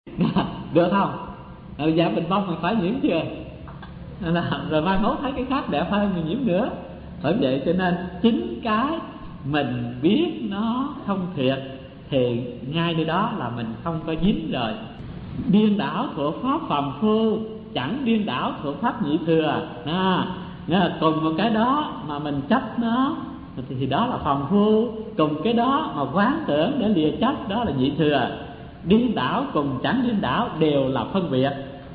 Được không? Dạ bình phong mình phải nhiễm chưa? Rồi mai mốt thấy cái khác đẹp hơn mình nhiễm nữa. Bởi vậy cho nên chính cái mình biết nó không thiệt thì ngay nơi đó là mình không có dính rồi. Điên đảo thuộc pháp phàm phu, chẳng điên đảo thuộc pháp nhị thừa. Cùng một cái đó mà mình chấp nó thì đó là phàm phu. Cùng cái đó mà quán tưởng để lìa chấp, đó là nhị thừa. Điên đảo cùng chẳng điên đảo đều là phân biệt.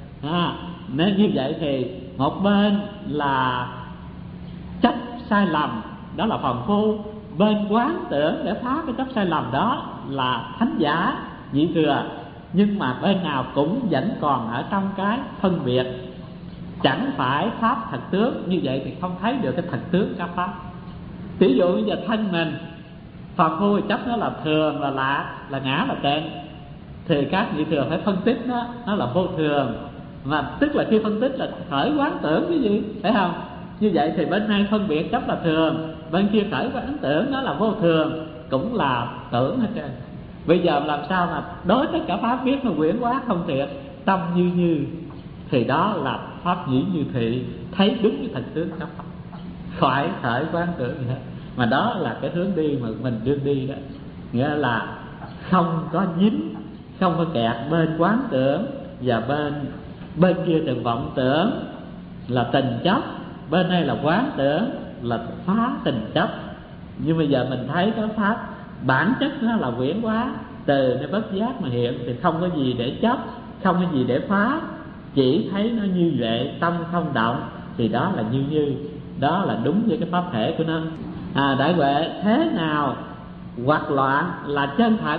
Nên như vậy thì một bên là chấp sai lầm, đó là phàm phu. Bên quán tưởng để phá cái chấp sai lầm đó là thánh giả, nhị thừa. Nhưng mà bên nào cũng vẫn còn ở trong cái phân biệt, chẳng phải pháp thật tướng. Như vậy thì không thấy được cái thật tướng các pháp. Ví dụ bây giờ thân mình phàm phu chấp nó là thường, là lạ, là ngã, là tịnh, thì các nhị thừa phải phân tích nó là vô thường. Mà tức là khi phân tích là khởi quán tưởng cái gì, phải không? Như vậy thì bên này phân biệt chấp là thường, bên kia khởi quán tưởng nó là vô thường, cũng là tưởng hết trơn. Bây giờ làm sao mà đối tất cả pháp biết nó quyển quá không thiệt, tâm như thì đó là pháp nhĩ như thị, thấy đúng cái thật tướng các pháp, khỏi khởi quán tưởng gì hết. Mà đó là cái hướng đi mà mình đương đi đó. Nghĩa là không có dính, không có kẹt bên quán tưởng, và bên kia từng vọng tưởng là tình chấp, bên đây là quán tưởng là phá tình chấp. Nhưng bây giờ mình thấy cái pháp bản chất nó là quyển hóa, từ nơi bất giác mà hiện thì không có gì để chấp, không có gì để phá, chỉ thấy nó như vậy, tâm không động, thì đó là như, đó là đúng với cái pháp thể của nó. Đại huệ, thế nào hoặc loạn là chân thật?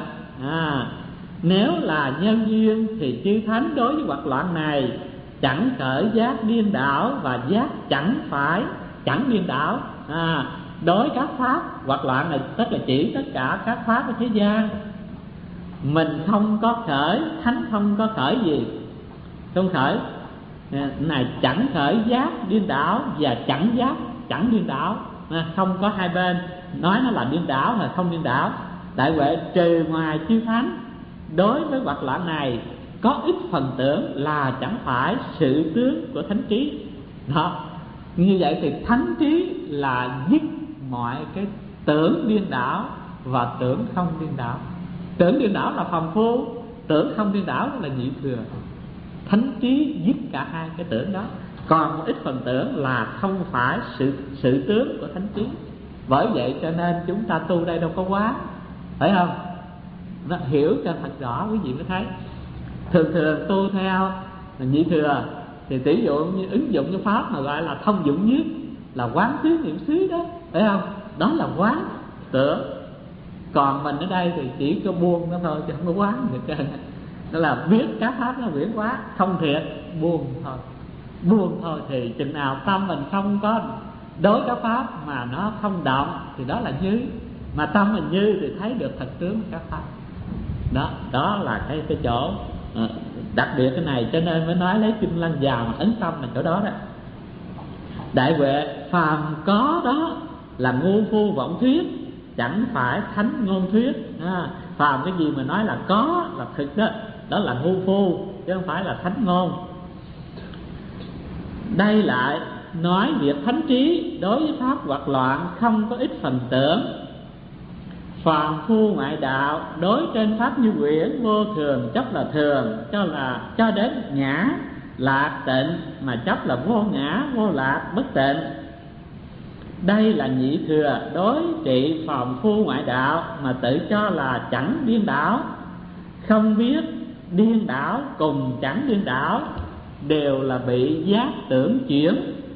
Nếu là nhân duyên thì chư thánh đối với hoặc loạn này chẳng khởi giác điên đảo, và giác chẳng điên đảo. Đối các pháp hoặc loạn này tức là chỉ tất cả các pháp ở thế gian, mình không có khởi, thánh không có khởi gì, không khởi này chẳng khởi giác điên đảo và chẳng giác chẳng điên đảo. Không có hai bên, nói nó là điên đảo hay không điên đảo. Đại huệ, trừ ngoài chư thánh đối với hoặc loạn này có ít phần tưởng là chẳng phải sự tướng của thánh trí. Đó, như vậy thì thánh trí là dứt mọi cái tưởng điên đảo và tưởng không điên đảo. Tưởng điên đảo là phàm phu, tưởng không điên đảo là nhị thừa. Thánh trí dứt cả hai cái tưởng đó. Còn một ít phần tưởng là không phải sự tướng của thánh trí. Bởi vậy cho nên chúng ta tu đây đâu có quá, phải không? Nó hiểu cho thật rõ quý vị mới thấy. Thường tu theo nhị thừa thì tỷ dụ như ứng dụng cái pháp mà gọi là thông dụng nhất là quán xứ niệm xứ đó, phải không? Đó là quán tưởng. Còn mình ở đây thì chỉ có buông nó thôi, chứ không có quán được trơn. Đó là biết các pháp nó quyển quá, không thiệt, buông thôi. Buông thôi thì chừng nào tâm mình không có đối các pháp mà nó không động thì đó là như. Mà tâm mình như thì thấy được thật tướng các pháp. Đó là cái chỗ đặc biệt cái này, cho nên mới nói lấy Kim Lăng vào mà ấn tâm là chỗ đó đó. Đại huệ, phàm có đó là ngu phu vọng thuyết, chẳng phải thánh ngôn thuyết. Phàm cái gì mà nói là có là thực đó, đó là ngu phu chứ không phải là thánh ngôn. Đây lại nói việc thánh trí đối với pháp hoặc loạn không có ít phần tưởng. Phàm phu ngoại đạo đối trên pháp như quyển vô thường chấp là thường, cho đến ngã lạc tịnh mà chấp là vô ngã vô lạc bất tịnh. Đây là nhị thừa đối trị phàm phu ngoại đạo mà tự cho là chẳng điên đảo. Không biết điên đảo cùng chẳng điên đảo đều là bị giác tưởng chuyển.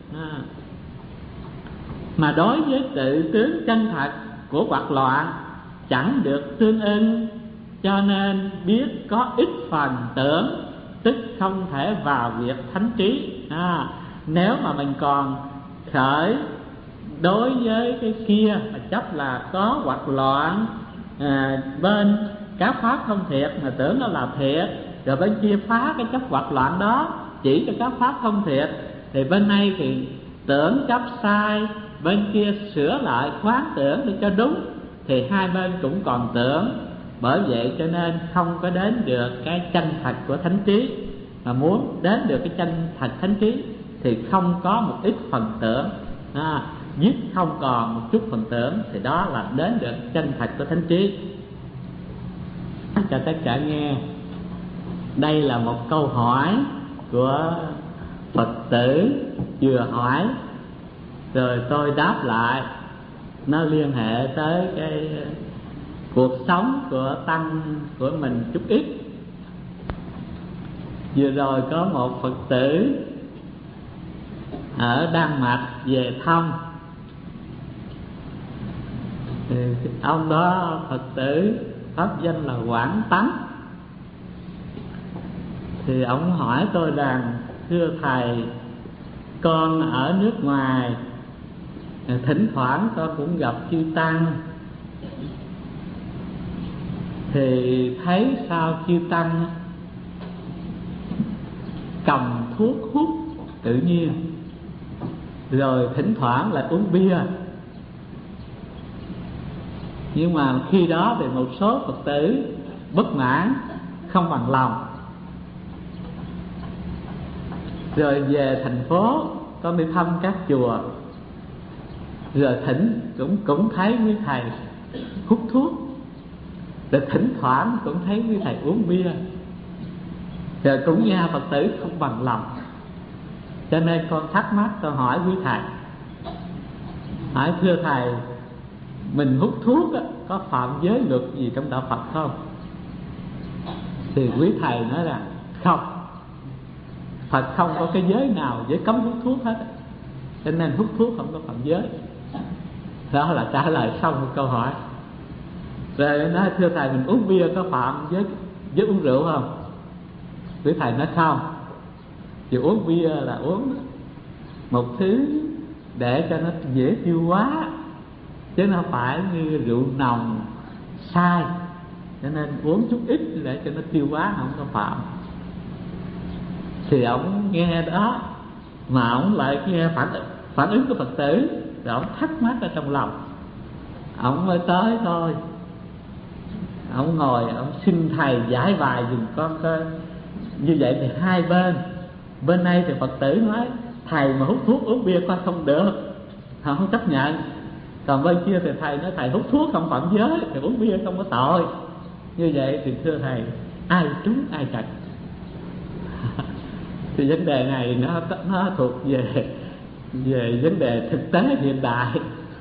Mà đối với tự tướng chân thật của hoặc loạn chẳng được tương ưng, cho nên biết có ít phần tưởng, tức không thể vào việc thánh trí. Nếu mà mình còn khởi đối với cái kia mà chấp là có hoặc loạn, bên các pháp không thiệt mà tưởng nó là thiệt, rồi bên kia phá cái chấp hoặc loạn đó chỉ cho các pháp không thiệt, thì bên này thì tưởng chấp sai, bên kia sửa lại quán tưởng để cho đúng, thì hai bên cũng còn tưởng. Bởi vậy cho nên không có đến được cái chân thật của thánh trí. Mà muốn đến được cái chân thật thánh trí thì không có một ít phần tưởng, dứt không còn một chút phần tưởng, thì đó là đến được chân thật của thánh trí. Cho tất cả nghe, đây là một câu hỏi của Phật tử vừa hỏi, rồi tôi đáp lại. Nó liên hệ tới cái cuộc sống của tăng của mình chút ít. Vừa rồi có một Phật tử ở Đan Mạch về thăm, thì ông đó Phật tử pháp danh là Quảng Tấn. Thì ông hỏi tôi rằng: thưa thầy, con ở nước ngoài, thỉnh thoảng con cũng gặp chư tăng, thì thấy sao chư tăng cầm thuốc hút tự nhiên, rồi thỉnh thoảng lại uống bia. Nhưng mà khi đó thì một số Phật tử bất mãn, không bằng lòng. Rồi về thành phố con đi thăm các chùa, rồi cũng thấy quý thầy hút thuốc, rồi thỉnh thoảng cũng thấy quý thầy uống bia, rồi cũng nghe Phật tử không bằng lòng. Cho nên con thắc mắc, con hỏi quý thầy, hỏi: thưa thầy, mình hút thuốc có phạm giới luật gì trong đạo Phật không? Thì quý thầy nói rằng không, Phật không có cái giới nào giới cấm hút thuốc hết, cho nên hút thuốc không có phạm giới. Đó là trả lời xong một câu hỏi. Rồi nói: thưa thầy, mình uống bia có phạm giới uống rượu không? Quý thầy nói không, chỉ uống bia là uống một thứ để cho nó dễ tiêu hóa, chứ nó phải như rượu nồng sai, cho nên uống chút ít để cho nó tiêu hóa, không có phạm. Thì ông nghe đó mà ông lại nghe phản ứng của Phật tử, rồi ông thắc mắc ở trong lòng. Ông mới tới thôi, ông ngồi ông xin thầy giải bài dùm con coi. Như vậy thì hai bên đây thì Phật tử nói thầy mà hút thuốc uống bia coi không được, họ không chấp nhận. Còn bên kia thì thầy nói thầy hút thuốc không phạm giới, thì uống bia không có tội. Như vậy thì thưa thầy, ai trúng ai trật? Thì vấn đề này nó thuộc về vấn đề thực tế hiện đại.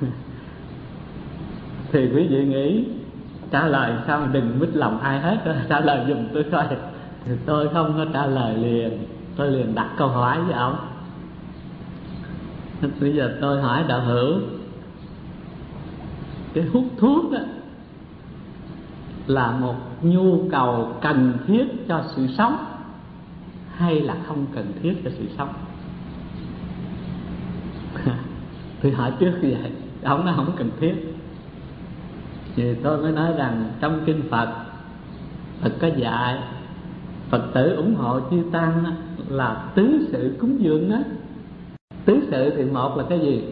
Thì quý vị nghĩ trả lời sao đừng mít lòng ai hết, trả lời giùm tôi coi. Thì tôi không có trả lời liền, tôi liền đặt câu hỏi với ông. Bây giờ tôi hỏi đạo hữu, cái hút thuốc đó là một nhu cầu cần thiết cho sự sống hay là không cần thiết cho sự sống? Tôi hỏi trước như vậy, ông nói không cần thiết. Thì tôi mới nói rằng trong kinh Phật có dạy Phật tử ủng hộ chư tăng là tứ sự cúng dường đó. Tứ sự thì một là cái gì?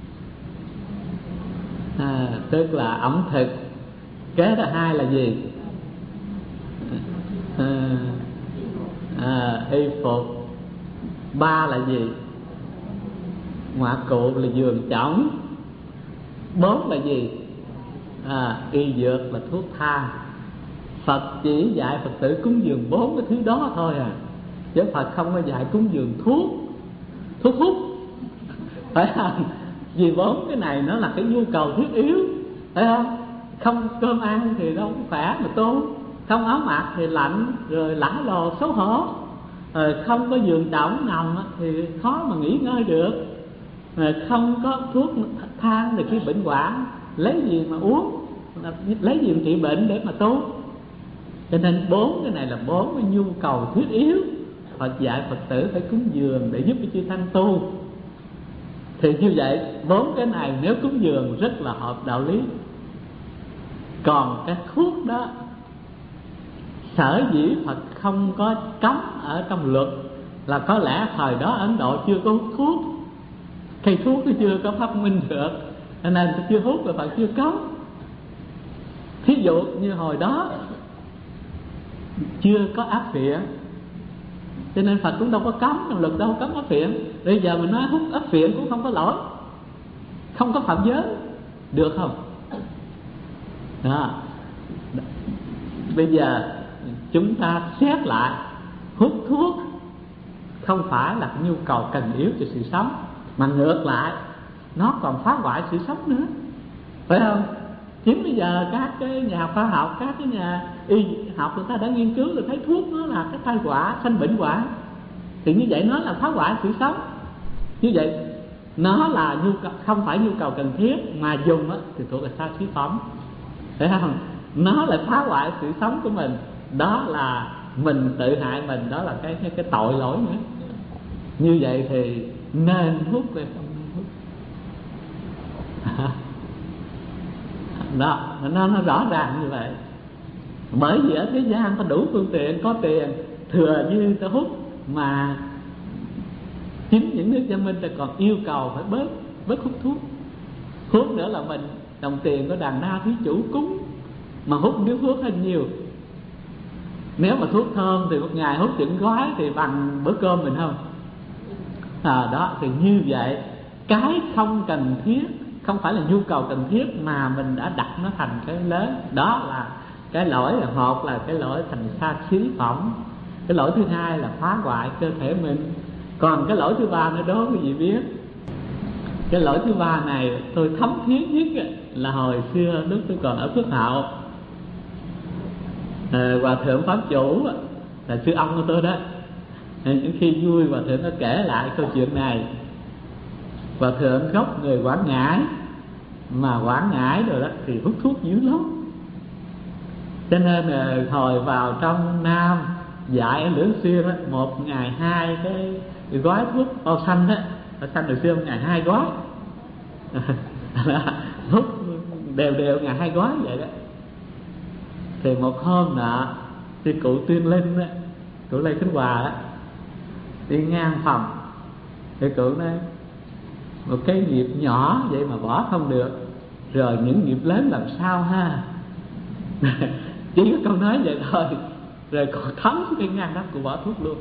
Tức là ẩm thực. Kế thứ hai là gì? Y phục. Ba là gì? Ngoại cụ là giường chõng. Bốn là gì? Y dược là thuốc thang. Phật chỉ dạy Phật tử cúng dường bốn cái thứ đó thôi à, chứ Phật không có dạy cúng dường thuốc hút, phải không? Vì bốn cái này nó là cái nhu cầu thiết yếu, phải không? Không cơm ăn thì đâu có khỏe mà tu, không áo mặc thì lạnh rồi lả lồ xấu hổ, không có giường trỏng nằm thì khó mà nghỉ ngơi được, không có thuốc thang thì khi bệnh hoạn lấy gì mà uống, lấy gì mà trị bệnh để mà tu. Cho nên bốn cái này là bốn cái nhu cầu thiết yếu. Phật dạy Phật tử phải cúng dường để giúp cho chư tăng tu. Thì như vậy bốn cái này nếu cúng dường rất là hợp đạo lý. Còn cái thuốc đó, sở dĩ Phật không có cấm ở trong luật là có lẽ thời đó Ấn Độ chưa có hút thuốc, cây thuốc nó chưa có phát minh được, cho nên chưa hút, và Phật chưa cấm. Thí dụ như hồi đó chưa có ác phiện, cho nên Phật cũng đâu có cấm, trong luật đâu có cấm ác phiện. Bây giờ mình nói hút ác phiện cũng không có lỗi, không có phạm giới, được không? Đó. Bây giờ chúng ta xét lại, hút thuốc không phải là nhu cầu cần yếu cho sự sống, mà ngược lại nó còn phá hoại sự sống nữa, phải không? Chính bây giờ các cái nhà khoa học, các cái nhà y học người ta đã nghiên cứu rồi, thấy thuốc nó là cái tai họa, sanh bệnh hoạn, thì như vậy nó là phá hoại sự sống. Như vậy nó là không phải nhu cầu cần thiết, mà dùng thì thuộc về xa xí phẩm, phải không? Nó lại phá hoại sự sống của mình, đó là mình tự hại mình, đó là cái tội lỗi nữa. Như vậy thì nên hút hay không nên hút? Đó, nó rõ ràng như vậy. Bởi vì ở thế gian có đủ phương tiện, có tiền thừa dư ta hút, mà chính những nước văn minh ta còn yêu cầu phải bớt hút thuốc. Hút nữa là mình đồng tiền có đàn na thí chủ cúng, mà hút điếu thuốc hơi nhiều. Nếu mà thuốc thơm thì một ngày hút chừng gói thì bằng bữa cơm mình không? Đó, thì như vậy cái không cần thiết, không phải là nhu cầu cần thiết mà mình đã đặt nó thành cái lớn. Đó là cái lỗi, là một là cái lỗi thành xa xí phẩm, cái lỗi thứ hai là phá hoại cơ thể mình. Còn cái lỗi thứ ba nữa đó quý vị biết, cái lỗi thứ ba này tôi thấm thiết nhất là hồi xưa lúc tôi còn ở Phước Hậu, Hòa thượng Pháp Chủ là sư ông của tôi đó, những khi vui Hòa thượng có kể lại câu chuyện này. Hòa thượng gốc người Quảng Ngãi, mà Quảng Ngãi rồi đó thì hút thuốc dữ lắm, cho nên hồi vào trong Nam dạy ở Lưỡng Xuyên đó, một ngày 2 cái gói thuốc bao xanh đó, bao xanh hồi xưa một ngày 2 gói hút đều ngày 2 gói vậy đó. Thì một hôm nọ thì cụ Tuyên Linh đó, cụ Lê Khánh Hòa đó, đi ngang phòng thì cụ nói một cái nghiệp nhỏ vậy mà bỏ không được, rồi những nghiệp lớn làm sao ha. Chỉ có câu nói vậy thôi, rồi còn thấm cái ngang đó cụ bỏ thuốc luôn.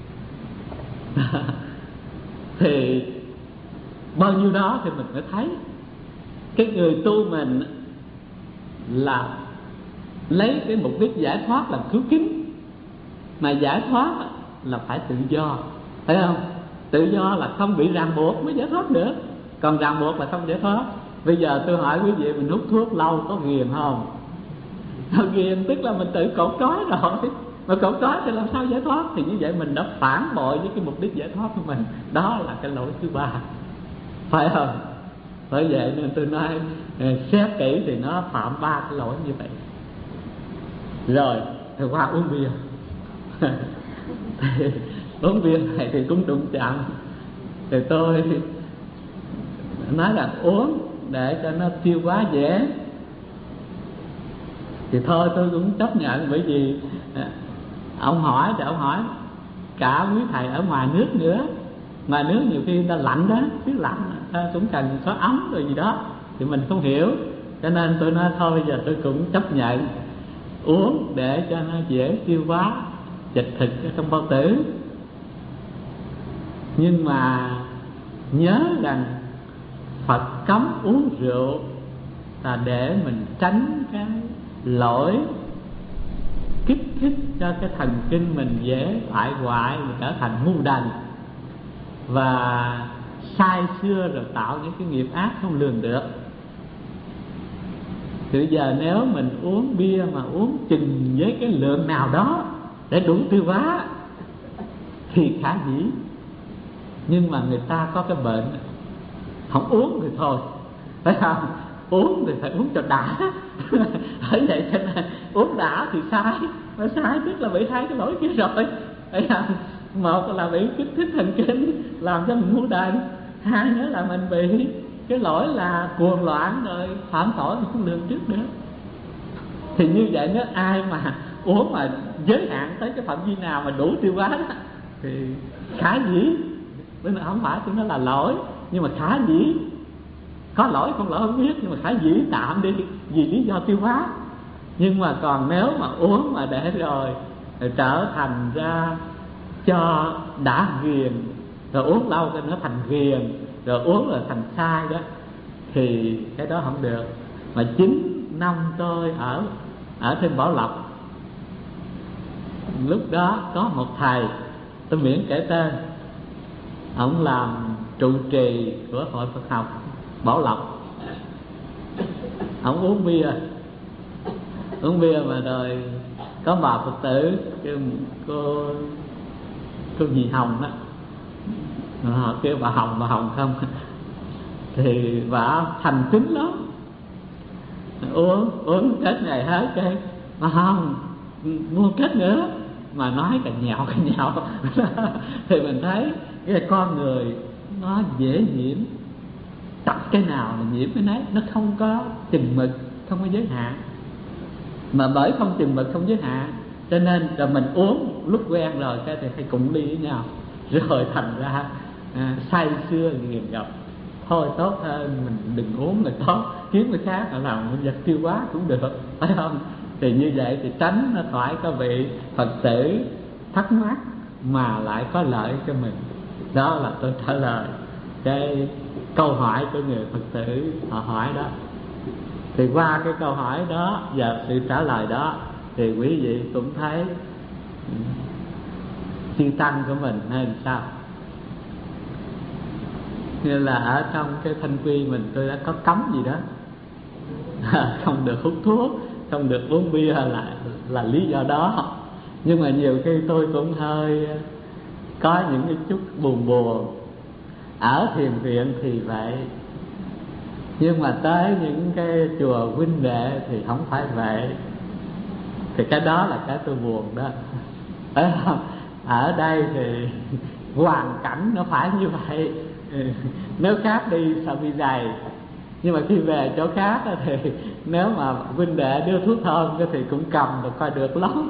Thì bao nhiêu đó thì mình mới thấy cái người tu mình là lấy cái mục đích giải thoát làm cứu kính, mà giải thoát là phải tự do, phải không? Tự do là không bị ràng buộc mới giải thoát được, còn ràng buộc là không giải thoát. Bây giờ tôi hỏi quý vị, mình hút thuốc lâu có ghiền không? Không ghiền, tức là mình tự cột trói rồi, mà cột trói thì làm sao giải thoát? Thì như vậy mình đã phản bội với cái mục đích giải thoát của mình. Đó là cái lỗi thứ ba, phải không? Bởi vậy nên tôi nói xét kỹ thì nó phạm 3 cái lỗi như vậy. Rồi thì qua uống bia thì uống bia này thì cũng đụng chạm. Thì tôi nói là uống để cho nó tiêu hóa dễ, thì thôi tôi cũng chấp nhận. Bởi vì ông hỏi thì ông hỏi cả quý thầy ở ngoài nước nữa, ngoài nước nhiều khi người ta lạnh đó, biết lạnh ta cũng cần có ấm rồi gì đó, thì mình không hiểu, cho nên tôi nói thôi bây giờ tôi cũng chấp nhận uống để cho nó dễ tiêu hóa dịch thịt ở trong bao tử. Nhưng mà nhớ rằng Phật cấm uống rượu là để mình tránh cái lỗi kích thích cho cái thần kinh mình dễ bại hoại, mình trở thành ngu đần và sai xưa, rồi tạo những cái nghiệp ác không lường được. Thì bây giờ nếu mình uống bia mà uống chừng với cái lượng nào đó để đủ tiêu hóa thì khả dĩ. Nhưng mà người ta có cái bệnh không uống thì thôi, phải không? Uống thì phải uống cho đã. Bởi vậy cho nên uống đã thì sai, mà sai tức là bị hai cái lỗi kia rồi, phải không? Một là bị kích thích thần kinh làm cho mình ngu đần, hai nữa là mình bị cái lỗi là cuồng loạn rồi phạm tội mình không lường trước nữa. Thì như vậy nếu ai mà uống mà giới hạn tới cái phạm vi nào mà đủ tiêu hóa đó thì khả dĩ, bởi vì không phải tôi nói là lỗi, nhưng mà khả dĩ, có lỗi không lỗi không biết, nhưng mà khả dĩ tạm đi vì lý do tiêu hóa. Nhưng mà còn nếu mà uống mà để rồi rồi trở thành ra cho đã ghiền, rồi uống lâu cái nó thành ghiền, rồi uống là thành sai đó, thì cái đó không được. Mà 9 năm tôi ở trên Bảo Lộc, lúc đó có một thầy, tôi miễn kể tên, ông làm trụ trì của hội Phật học Bảo Lộc. Ông uống bia mà rồi có bà Phật tử cô dì Hồng đó, họ kêu bà Hồng không, thì bà thành kính lắm, uống kết ngày hết cái bà Hồng mua kết nữa, mà nói cà nhạo thì mình thấy cái con người nó dễ nhiễm, tập cái nào là nhiễm cái nấy, nó không có chừng mực, không có giới hạn. Mà bởi không chừng mực, không giới hạn, cho nên rồi mình uống lúc quen rồi cái thì hay cùng đi với nhau, rồi thành ra say sưa nghiền ngập. Thôi tốt hơn mình đừng uống là tốt, kiếm cái khác là làm vật tiêu hóa cũng được, phải không? Thì như vậy thì tránh nó khỏi có vị Phật tử thắc mắc mà lại có lợi cho mình. Đó là tôi trả lời cái câu hỏi của người Phật tử họ hỏi đó. Thì qua cái câu hỏi đó và sự trả lời đó thì quý vị cũng thấy chư tăng của mình hay làm sao. Như là ở trong cái thanh quy mình tôi đã có cấm gì đó không được hút thuốc, không được uống bia là lý do đó. Nhưng mà nhiều khi tôi cũng hơi có những cái chút buồn. Ở thiền viện thì vậy, nhưng mà tới những cái chùa huynh đệ thì không phải vậy. Thì cái đó là cái tôi buồn đó. Ở đây thì hoàn cảnh nó phải như vậy. Nếu khác đi sợ bị dày, nhưng mà khi về chỗ khác thì nếu mà huynh đệ đưa thuốc thơm thì cũng cầm được coi được lắm.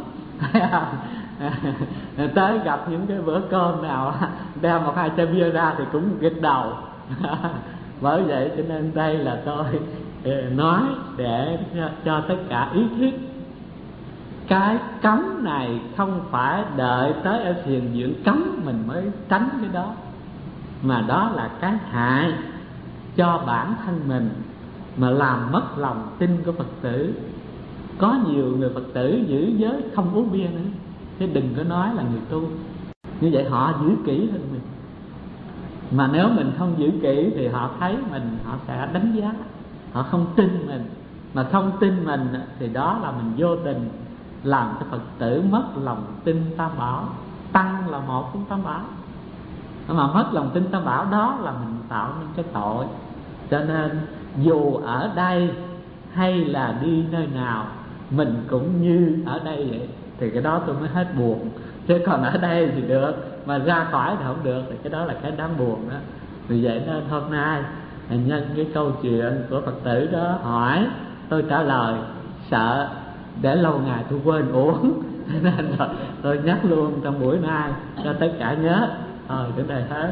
Tới gặp những cái bữa cơm nào đem 1-2 chai bia ra thì cũng gật đầu. Bởi vậy cho nên đây là tôi nói để cho tất cả ý thức cái cấm này không phải đợi tới ở thiền viện cấm mình mới tránh cái đó, mà đó là cái hại cho bản thân mình, mà làm mất lòng tin của Phật tử. Có nhiều người Phật tử giữ giới không uống bia nữa, chứ đừng có nói là người tu. Như vậy họ giữ kỹ hơn mình. Mà nếu mình không giữ kỹ thì họ thấy mình, họ sẽ đánh giá, họ không tin mình. Mà không tin mình thì đó là mình vô tình làm cho Phật tử mất lòng tin Tam Bảo. Tăng là một trong Tam Bảo, mà mất lòng tin Tam Bảo đó là mình tạo nên cái tội. Cho nên dù ở đây hay là đi nơi nào mình cũng như ở đây vậy, thì cái đó tôi mới hết buồn. Chứ còn ở đây thì được, mà ra khỏi thì không được, thì cái đó là cái đáng buồn đó. Vì vậy nên hôm nay nhân cái câu chuyện của Phật tử đó hỏi, tôi trả lời sợ để lâu ngày tôi quên uống, nên rồi tôi nhắc luôn trong buổi nay cho tất cả nhớ. Đến đây hết.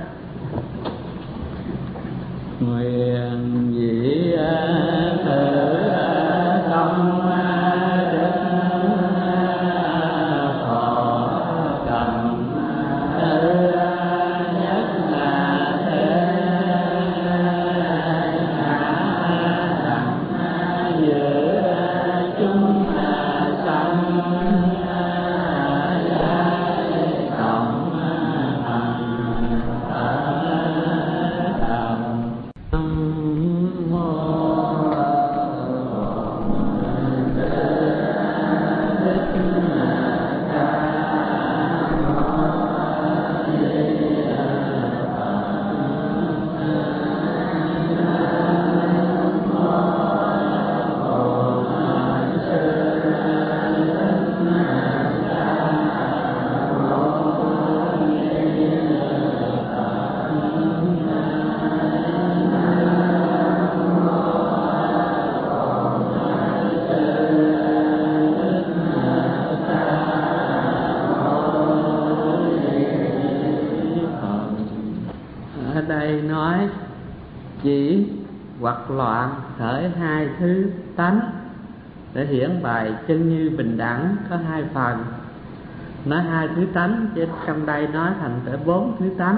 Nguyện vị thử công hoặc loạn khởi 2 thứ tánh để hiển bài chân như bình đẳng có 2 phần. nói hai thứ tánh, chứ trong đây nói thành tới 4 thứ tánh.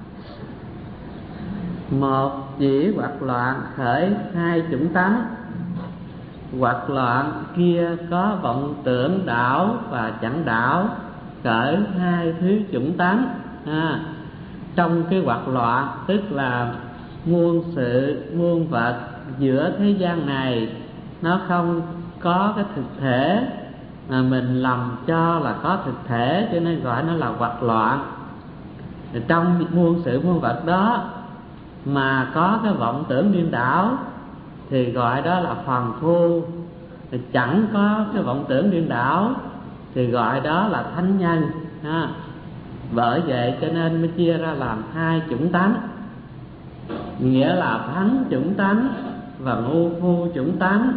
Một, chỉ hoặc loạn khởi 2 chủng tánh. Hoặc loạn kia có vọng tưởng đảo và chẳng đảo, khởi 2 thứ chủng tánh. Trong cái hoặc loạn tức là muôn sự muôn vật giữa thế gian này nó không có cái thực thể, mà mình lầm cho là có thực thể, cho nên gọi nó là hoặc loạn. Trong muôn sự muôn vật đó mà có cái vọng tưởng điên đảo thì gọi đó là phàm phu. Chẳng có cái vọng tưởng điên đảo thì gọi đó là thánh nhân. Bởi vậy cho nên mới chia ra làm 2 chủng tánh, nghĩa là thánh chủng tánh và ngu phu chủng tánh.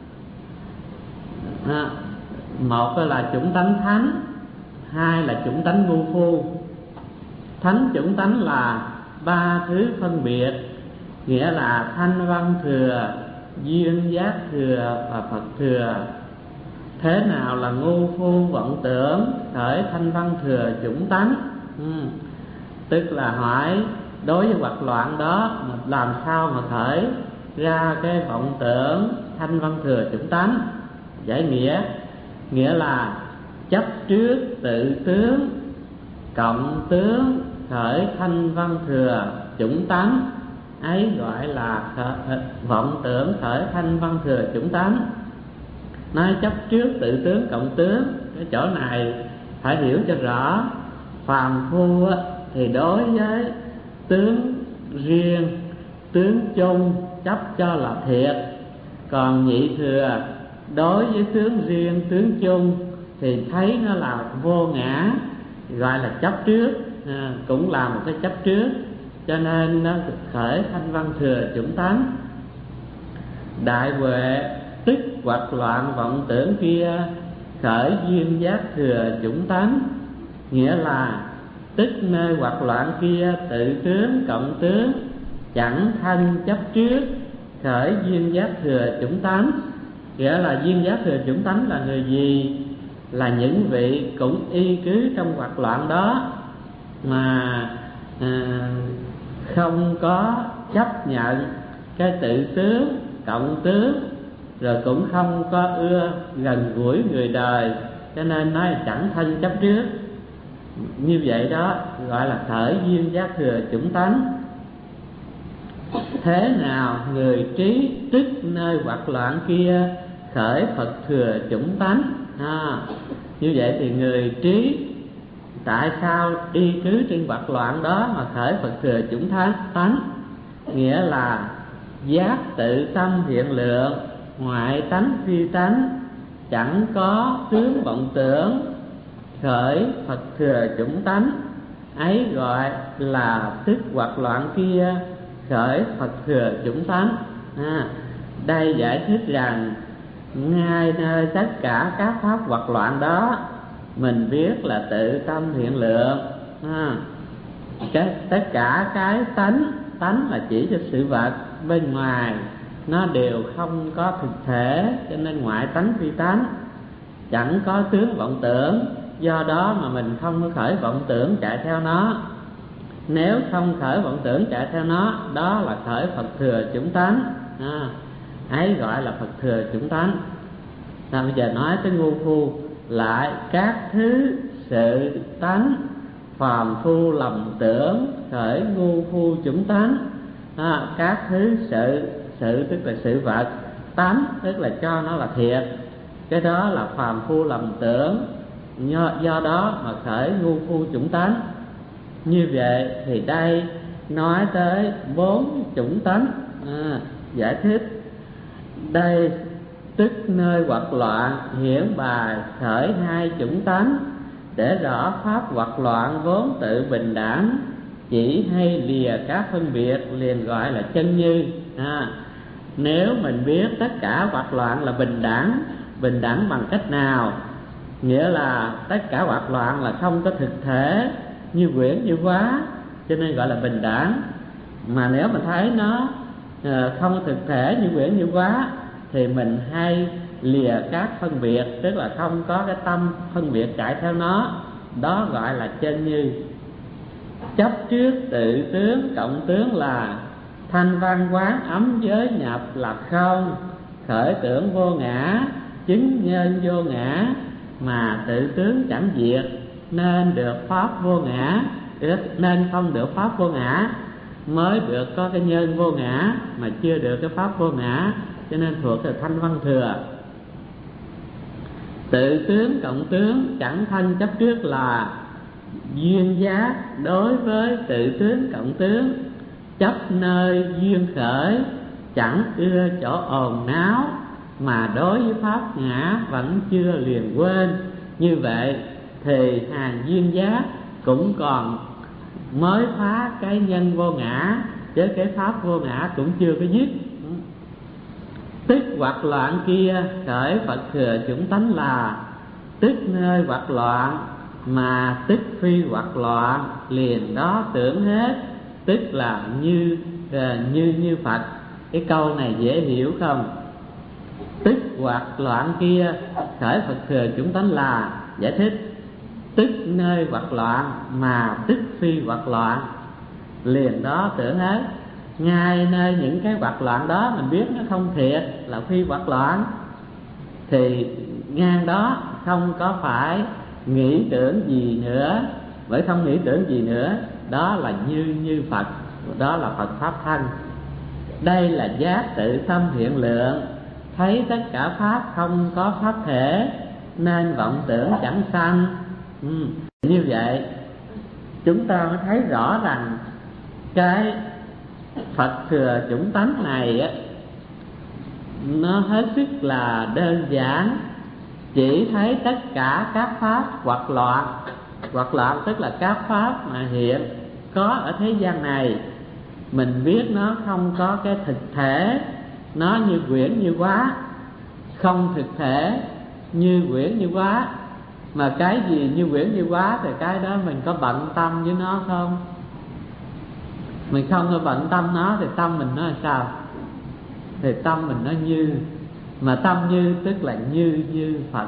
Một là chủng tánh thánh, 2 là chủng tánh ngu phu. Thánh chủng tánh là 3 thứ phân biệt, nghĩa là thanh văn thừa, duyên giác thừa và Phật thừa. Thế nào là ngu phu vọng tưởng khởi thanh văn thừa chủng tánh? Tức là hỏi đối với hoặc loạn đó làm sao mà khởi ra cái vọng tưởng thanh văn thừa chủng tánh? Giải nghĩa là chấp trước tự tướng cộng tướng khởi thanh văn thừa chủng tánh, ấy gọi là vọng tưởng khởi thanh văn thừa chủng tánh. Nói chấp trước tự tướng cộng tướng, cái chỗ này phải hiểu cho rõ. Phàm phu thì đối với tướng riêng, tướng chung chấp cho là thiệt. Còn nhị thừa đối với tướng riêng, tướng chung thì thấy nó là vô ngã, gọi là chấp trước, cũng là một cái chấp trước, cho nên nó khởi thanh văn thừa chủng tánh. Đại huệ tức hoặc loạn vọng tưởng kia khởi duyên giác thừa chủng tánh, nghĩa là tức nơi hoặc loạn kia tự tướng cộng tướng chẳng thân chấp trước khởi duyên giác thừa chủng tánh. Nghĩa là duyên giác thừa chủng tánh là người gì? Là những vị cũng y cứ trong hoặc loạn đó mà không có chấp nhận cái tự tướng cộng tướng, rồi cũng không có ưa gần gũi người đời, cho nên nói chẳng thân chấp trước. Như vậy đó gọi là khởi duyên giác thừa chủng tánh. Thế nào người trí tức nơi hoặc loạn kia khởi Phật thừa chủng tánh? Như vậy thì người trí tại sao y cứ trên hoặc loạn đó mà khởi Phật thừa chủng tánh? Nghĩa là giác tự tâm hiện lượng, ngoại tánh phi tánh, chẳng có tướng vọng tưởng, khởi Phật thừa chủng tánh, ấy gọi là tức hoặc loạn kia khởi Phật thừa chủng tánh. Đây giải thích rằng ngay nơi tất cả các pháp hoặc loạn đó mình biết là tự tâm hiện lượng. Tất cả cái tánh là chỉ cho sự vật bên ngoài, nó đều không có thực thể, cho nên ngoại tánh phi tánh, chẳng có tướng vọng tưởng. Do đó mà mình không có khởi vọng tưởng chạy theo nó. Nếu không khởi vọng tưởng chạy theo nó, đó là khởi Phật thừa chủng tánh, ấy gọi là Phật thừa chủng tánh. Bây giờ nói tới ngu phu, lại các thứ sự tánh phàm phu lầm tưởng khởi ngu phu chủng tánh. Các thứ sự tức là sự vật, tánh tức là cho nó là thiệt, cái đó là phàm phu lầm tưởng, do đó mà khởi ngu phu chủng tánh. Như vậy thì đây nói tới 4 chủng tánh. Giải thích đây tức nơi hoặc loạn hiển bài khởi 2 chủng tánh, để rõ pháp hoặc loạn vốn tự bình đẳng, chỉ hay lìa các phân biệt liền gọi là chân như. Nếu mình biết tất cả hoặc loạn là bình đẳng bằng cách nào? Nghĩa là tất cả hoặc loạn là không có thực thể, như quyển như hóa, cho nên gọi là bình đẳng. Mà nếu mình thấy nó không có thực thể như quyển như hóa thì mình hay lìa các phân biệt, tức là không có cái tâm phân biệt chạy theo nó, đó gọi là chân như. Chấp trước tự tướng cộng tướng là thanh văn quán ấm giới nhập là không, khởi tưởng vô ngã, chứng nhân vô ngã, mà tự tướng chẳng diệt, nên được pháp vô ngã, nên không được pháp vô ngã, mới được có cái nhân vô ngã mà chưa được cái pháp vô ngã, cho nên thuộc về thanh văn thừa. Tự tướng cộng tướng chẳng thanh chấp trước là duyên giác đối với tự tướng cộng tướng, chấp nơi duyên khởi chẳng ưa chỗ ồn náo, mà đối với pháp ngã vẫn chưa liền quên. Như vậy thì hàng duyên giác cũng còn mới phá cái nhân vô ngã, chứ cái pháp vô ngã cũng chưa có dứt. Tức hoặc loạn kia khởi Phật thừa chủng tánh là tức nơi hoặc loạn, mà tức phi hoặc loạn, liền đó tưởng hết, tức là như Phật. Cái câu này dễ hiểu không? Tức hoặc loạn kia khởi Phật thừa chủng tánh là giải thích tức nơi hoặc loạn, mà tức phi hoặc loạn, liền đó tưởng hết. Ngay nơi những cái hoặc loạn đó mình biết nó không thiệt là phi hoặc loạn, thì ngang đó không có phải nghĩ tưởng gì nữa. Bởi không nghĩ tưởng gì nữa, đó là như Phật, đó là Phật pháp thanh. Đây là giác tự tâm hiện lượng, thấy tất cả pháp không có pháp thể, nên vọng tưởng chẳng sanh. Như vậy chúng ta mới thấy rõ rằng cái Phật thừa chủng tánh này á, nó hết sức là đơn giản, chỉ thấy tất cả các pháp hoặc loạn. Hoặc loạn tức là các pháp mà hiện có ở thế gian này, mình biết nó không có cái thực thể, nó như quyển như hóa, không thực thể như quyển như hóa. Mà cái gì như quyển như hóa thì cái đó mình có bận tâm với nó không? Mình không có bận tâm nó thì tâm mình nó là sao? Thì tâm mình nó như. Mà tâm như tức là như Phật.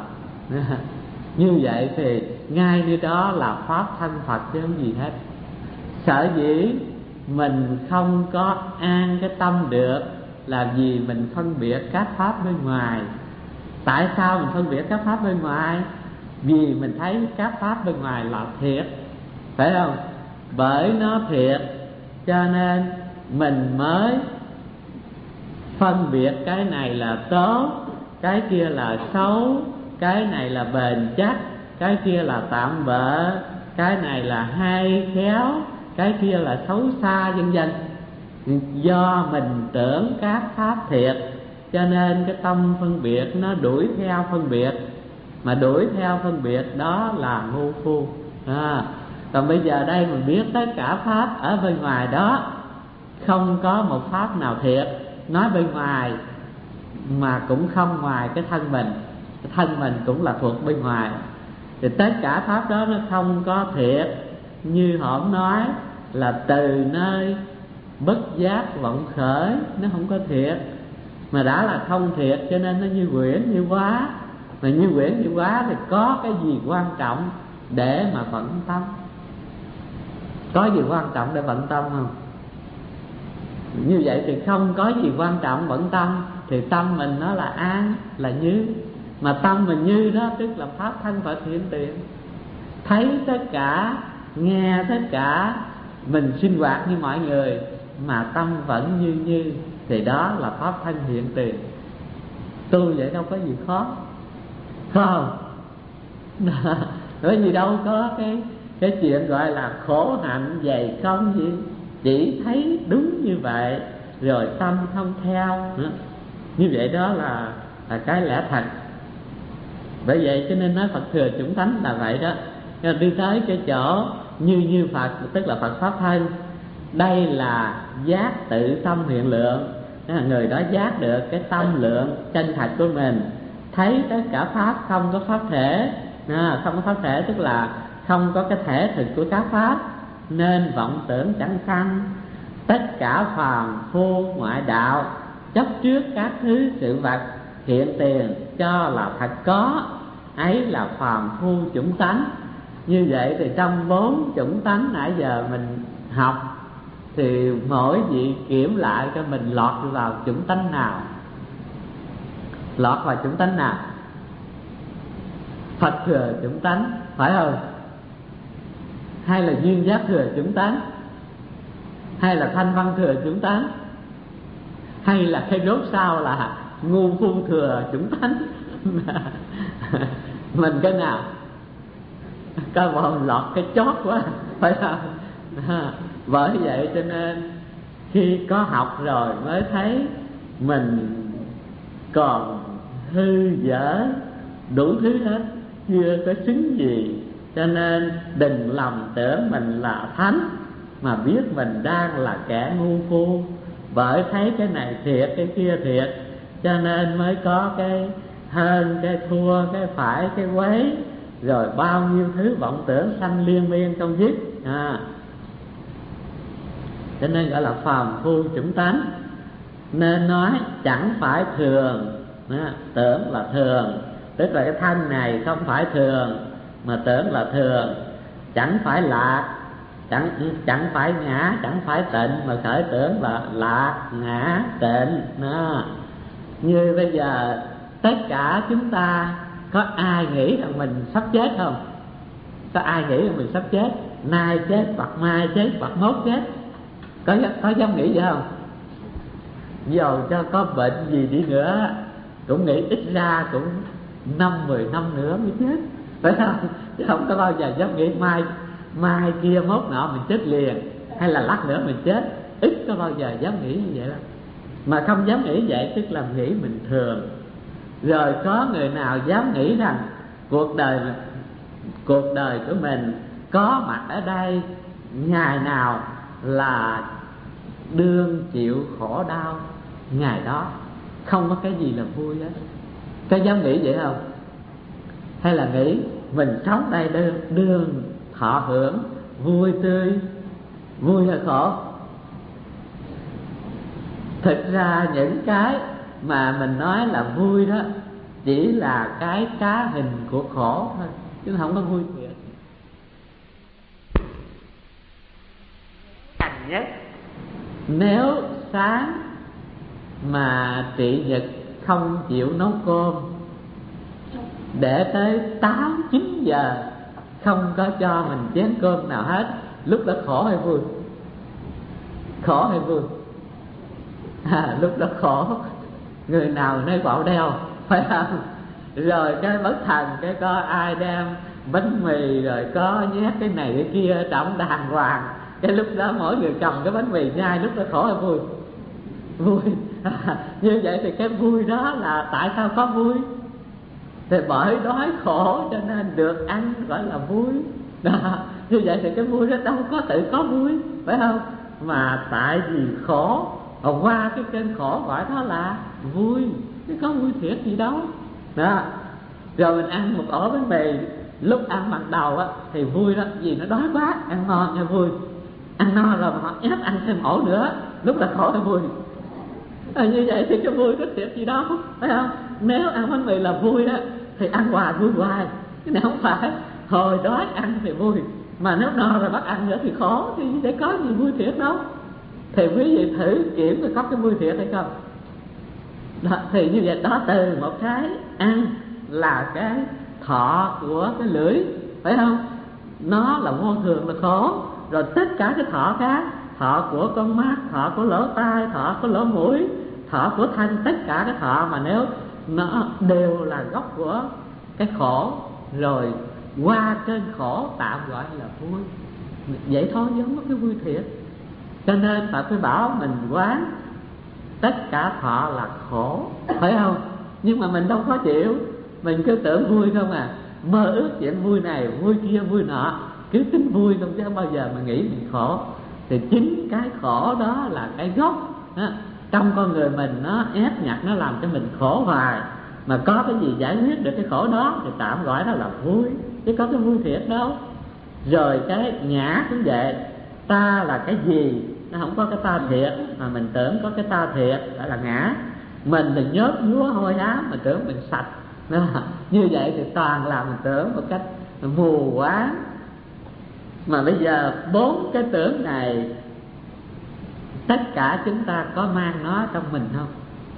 Như vậy thì ngay nơi đó là pháp thân Phật chứ không gì hết. Sở dĩ mình không có an cái tâm được là vì mình phân biệt các pháp bên ngoài. Tại sao mình phân biệt các pháp bên ngoài? Vì mình thấy các pháp bên ngoài là thiệt, phải không? Bởi nó thiệt cho nên mình mới phân biệt cái này là tốt, cái kia là xấu, cái này là bền chắc, cái kia là tạm bợ, cái này là hay khéo, cái kia là xấu xa, vân vân. Do mình tưởng các pháp thiệt cho nên cái tâm phân biệt nó đuổi theo phân biệt. Mà đuổi theo phân biệt đó là ngu phu. Còn bây giờ đây mình biết tất cả pháp ở bên ngoài đó không có một pháp nào thiệt. Nói bên ngoài mà cũng không ngoài cái thân mình, cái thân mình cũng là thuộc bên ngoài. Thì tất cả pháp đó nó không có thiệt. Như hổm nói là từ nơi bất giác vọng khởi, nó không có thiệt. Mà đã là không thiệt cho nên nó như quyển như hóa. Mà như quyển như hóa thì có cái gì quan trọng để mà vận tâm? Có gì quan trọng để vận tâm không? Như vậy thì không có gì quan trọng vận tâm, thì tâm mình nó là an, là như. Mà tâm mình như đó tức là pháp thân Phật hiện tiền. Thấy tất cả, nghe tất cả, mình sinh hoạt như mọi người mà tâm vẫn như thì đó là pháp thân hiện tiền. Tu vậy đâu có gì khó, không? Bởi vì đâu có cái chuyện gọi là khổ hạnh dày công gì. Chỉ thấy đúng như vậy rồi tâm không theo nữa. Như vậy đó là cái lẽ thật. Bởi vậy cho nên nói Phật thừa chủng tánh là vậy đó. Đi tới cái chỗ như Phật tức là Phật pháp thân. Đây là giác tự tâm hiện lượng. Người đó giác được cái tâm lượng chân thật của mình, thấy tất cả pháp không có pháp thể. Không có pháp thể tức là không có cái thể thực của các pháp, nên vọng tưởng chẳng sanh. Tất cả phàm phu ngoại đạo chấp trước các thứ sự vật hiện tiền cho là thật có, ấy là phàm phu chủng tánh. Như vậy thì trong 4 chủng tánh nãy giờ mình học thì mỗi vị kiểm lại cho mình lọt vào chủng tánh nào, lọt vào chủng tánh nào. Phật thừa chủng tánh, phải không? Hay là duyên giác thừa chủng tánh, hay là thanh văn thừa chủng tánh, hay là cái rốt sau là ngu phu thừa chủng tánh? Mình cái nào? Các bạn lọt cái chót quá, phải không? Bởi vậy cho nên khi có học rồi mới thấy mình còn hư dở đủ thứ hết, chưa có xứng gì. Cho nên đừng lầm tưởng mình là thánh mà biết mình đang là kẻ ngu phu. Bởi thấy cái này thiệt, cái kia thiệt, cho nên mới có cái hơn, cái thua, cái phải, cái quấy, rồi bao nhiêu thứ vọng tưởng sanh liên miên trong dứt. Cho nên gọi là phàm phu chủng tánh. Nên nói chẳng phải thường, tưởng là thường, tức là cái thân này không phải thường mà tưởng là thường. Chẳng phải lạc, chẳng phải ngã, chẳng phải tịnh mà khởi tưởng là lạc, ngã, tịnh. Như bây giờ tất cả chúng ta có ai nghĩ rằng mình sắp chết không? Có ai nghĩ rằng mình sắp chết? Nay chết, hoặc mai chết, hoặc mốt chết. Có dám nghĩ vậy không? Dầu cho có bệnh gì đi nữa cũng nghĩ ít ra cũng 5-10 năm nữa mới chết, phải không? Chứ không có bao giờ dám nghĩ mai kia mốt nọ mình chết liền, hay là lát nữa mình chết. Ít có bao giờ dám nghĩ như vậy đâu. Mà không dám nghĩ vậy tức là nghĩ mình thường. Rồi có người nào dám nghĩ rằng cuộc đời của mình có mặt ở đây, ngày nào là đương chịu khổ đau, ngày đó không có cái gì là vui hết. Có dám nghĩ vậy không? Hay là nghĩ mình sống đây đương thọ hưởng vui tươi, vui hay khổ? Thực ra những cái mà mình nói là vui đó chỉ là cái cá hình của khổ thôi, chứ không có vui thiệt. Thành nhất, nếu sáng mà Trị Nhật không chịu nấu cơm, để tới 8-9 giờ không có cho mình chén cơm nào hết, lúc đó khổ hay vui? Khổ hay vui? Lúc đó khổ. Người nào nơi quạo đeo, phải không? Rồi cái bất thần, cái có ai đem bánh mì, rồi có nhét cái này cái kia trọng đàng hoàng, cái lúc đó mỗi người cầm cái bánh mì nhai, lúc đó khổ hay vui? Vui. Như vậy thì cái vui đó là tại sao có vui? Thì bởi đói khổ cho nên được ăn gọi là vui đó. Như vậy thì cái vui đó đâu có tự có vui, phải không? Mà tại vì khổ, qua cái cơn khổ gọi đó là vui, chứ có vui thiệt gì đâu đó. Rồi mình ăn một ổ bánh mì, lúc ăn ban đầu á thì vui đó, vì nó đói quá, ăn ngon nha vui. Ăn no rồi mà họ ép ăn thêm ổ nữa, lúc là khổ hay vui? Như vậy thì cái vui có thiệt gì đâu, phải không? Nếu ăn bánh mì là vui đó thì ăn hoài vui hoài, cái này không phải. Hồi đói ăn thì vui, mà nếu no rồi bắt ăn nữa thì khổ, thì để có gì vui thiệt đâu. Thì quý vị thử kiểm coi có cái vui thiệt hay không đó. Thì như vậy đó, từ một cái ăn là cái thọ của cái lưỡi, phải không? Nó là vô thường, là khổ. Rồi tất cả cái thọ khác, thọ của con mắt, thọ của lỗ tai, thọ của lỗ mũi, thọ của thân, tất cả cái thọ mà nếu nó đều là gốc của cái khổ, rồi qua cơn khổ tạm gọi là vui. Vậy thôi chứ không có cái vui thiệt. Cho nên Phật mới bảo mình quán tất cả thọ là khổ, phải không? Nhưng mà mình đâu có chịu, mình cứ tưởng vui không à, mơ ước chuyện vui này, vui kia, vui nọ, cứ tính vui không chứ không bao giờ mà nghĩ mình khổ. Thì chính cái khổ đó là cái gốc đó. Trong con người mình nó ép nhặt, nó làm cho mình khổ hoài. Mà có cái gì giải quyết được cái khổ đó thì tạm gọi đó là vui, chứ có cái vui thiệt đâu. Rồi cái ngã cũng vậy, ta là cái gì? Nó không có cái ta thiệt, mà mình tưởng có cái ta thiệt, gọi là ngã. Mình thì nhớt nhúa hôi ám, mình tưởng mình sạch. Như vậy thì toàn là mình tưởng một cách mù quáng. Mà bây giờ 4 cái tưởng này tất cả chúng ta có mang nó trong mình không?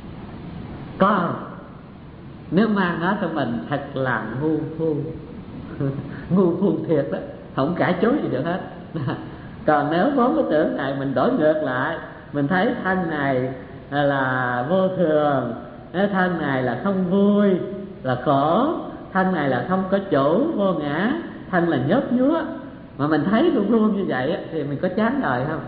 Có không? Nếu mang nó trong mình thật là ngu phu ngu phu thiệt đó, không cãi chối gì được hết. Còn nếu 4 cái tưởng này mình đổi ngược lại, mình thấy thân này là vô thường, thân này là không vui, là khổ, thân này là không có chủ, vô ngã, thân là nhớt nhúa, mà mình thấy luôn luôn như vậy thì mình có chán đời không?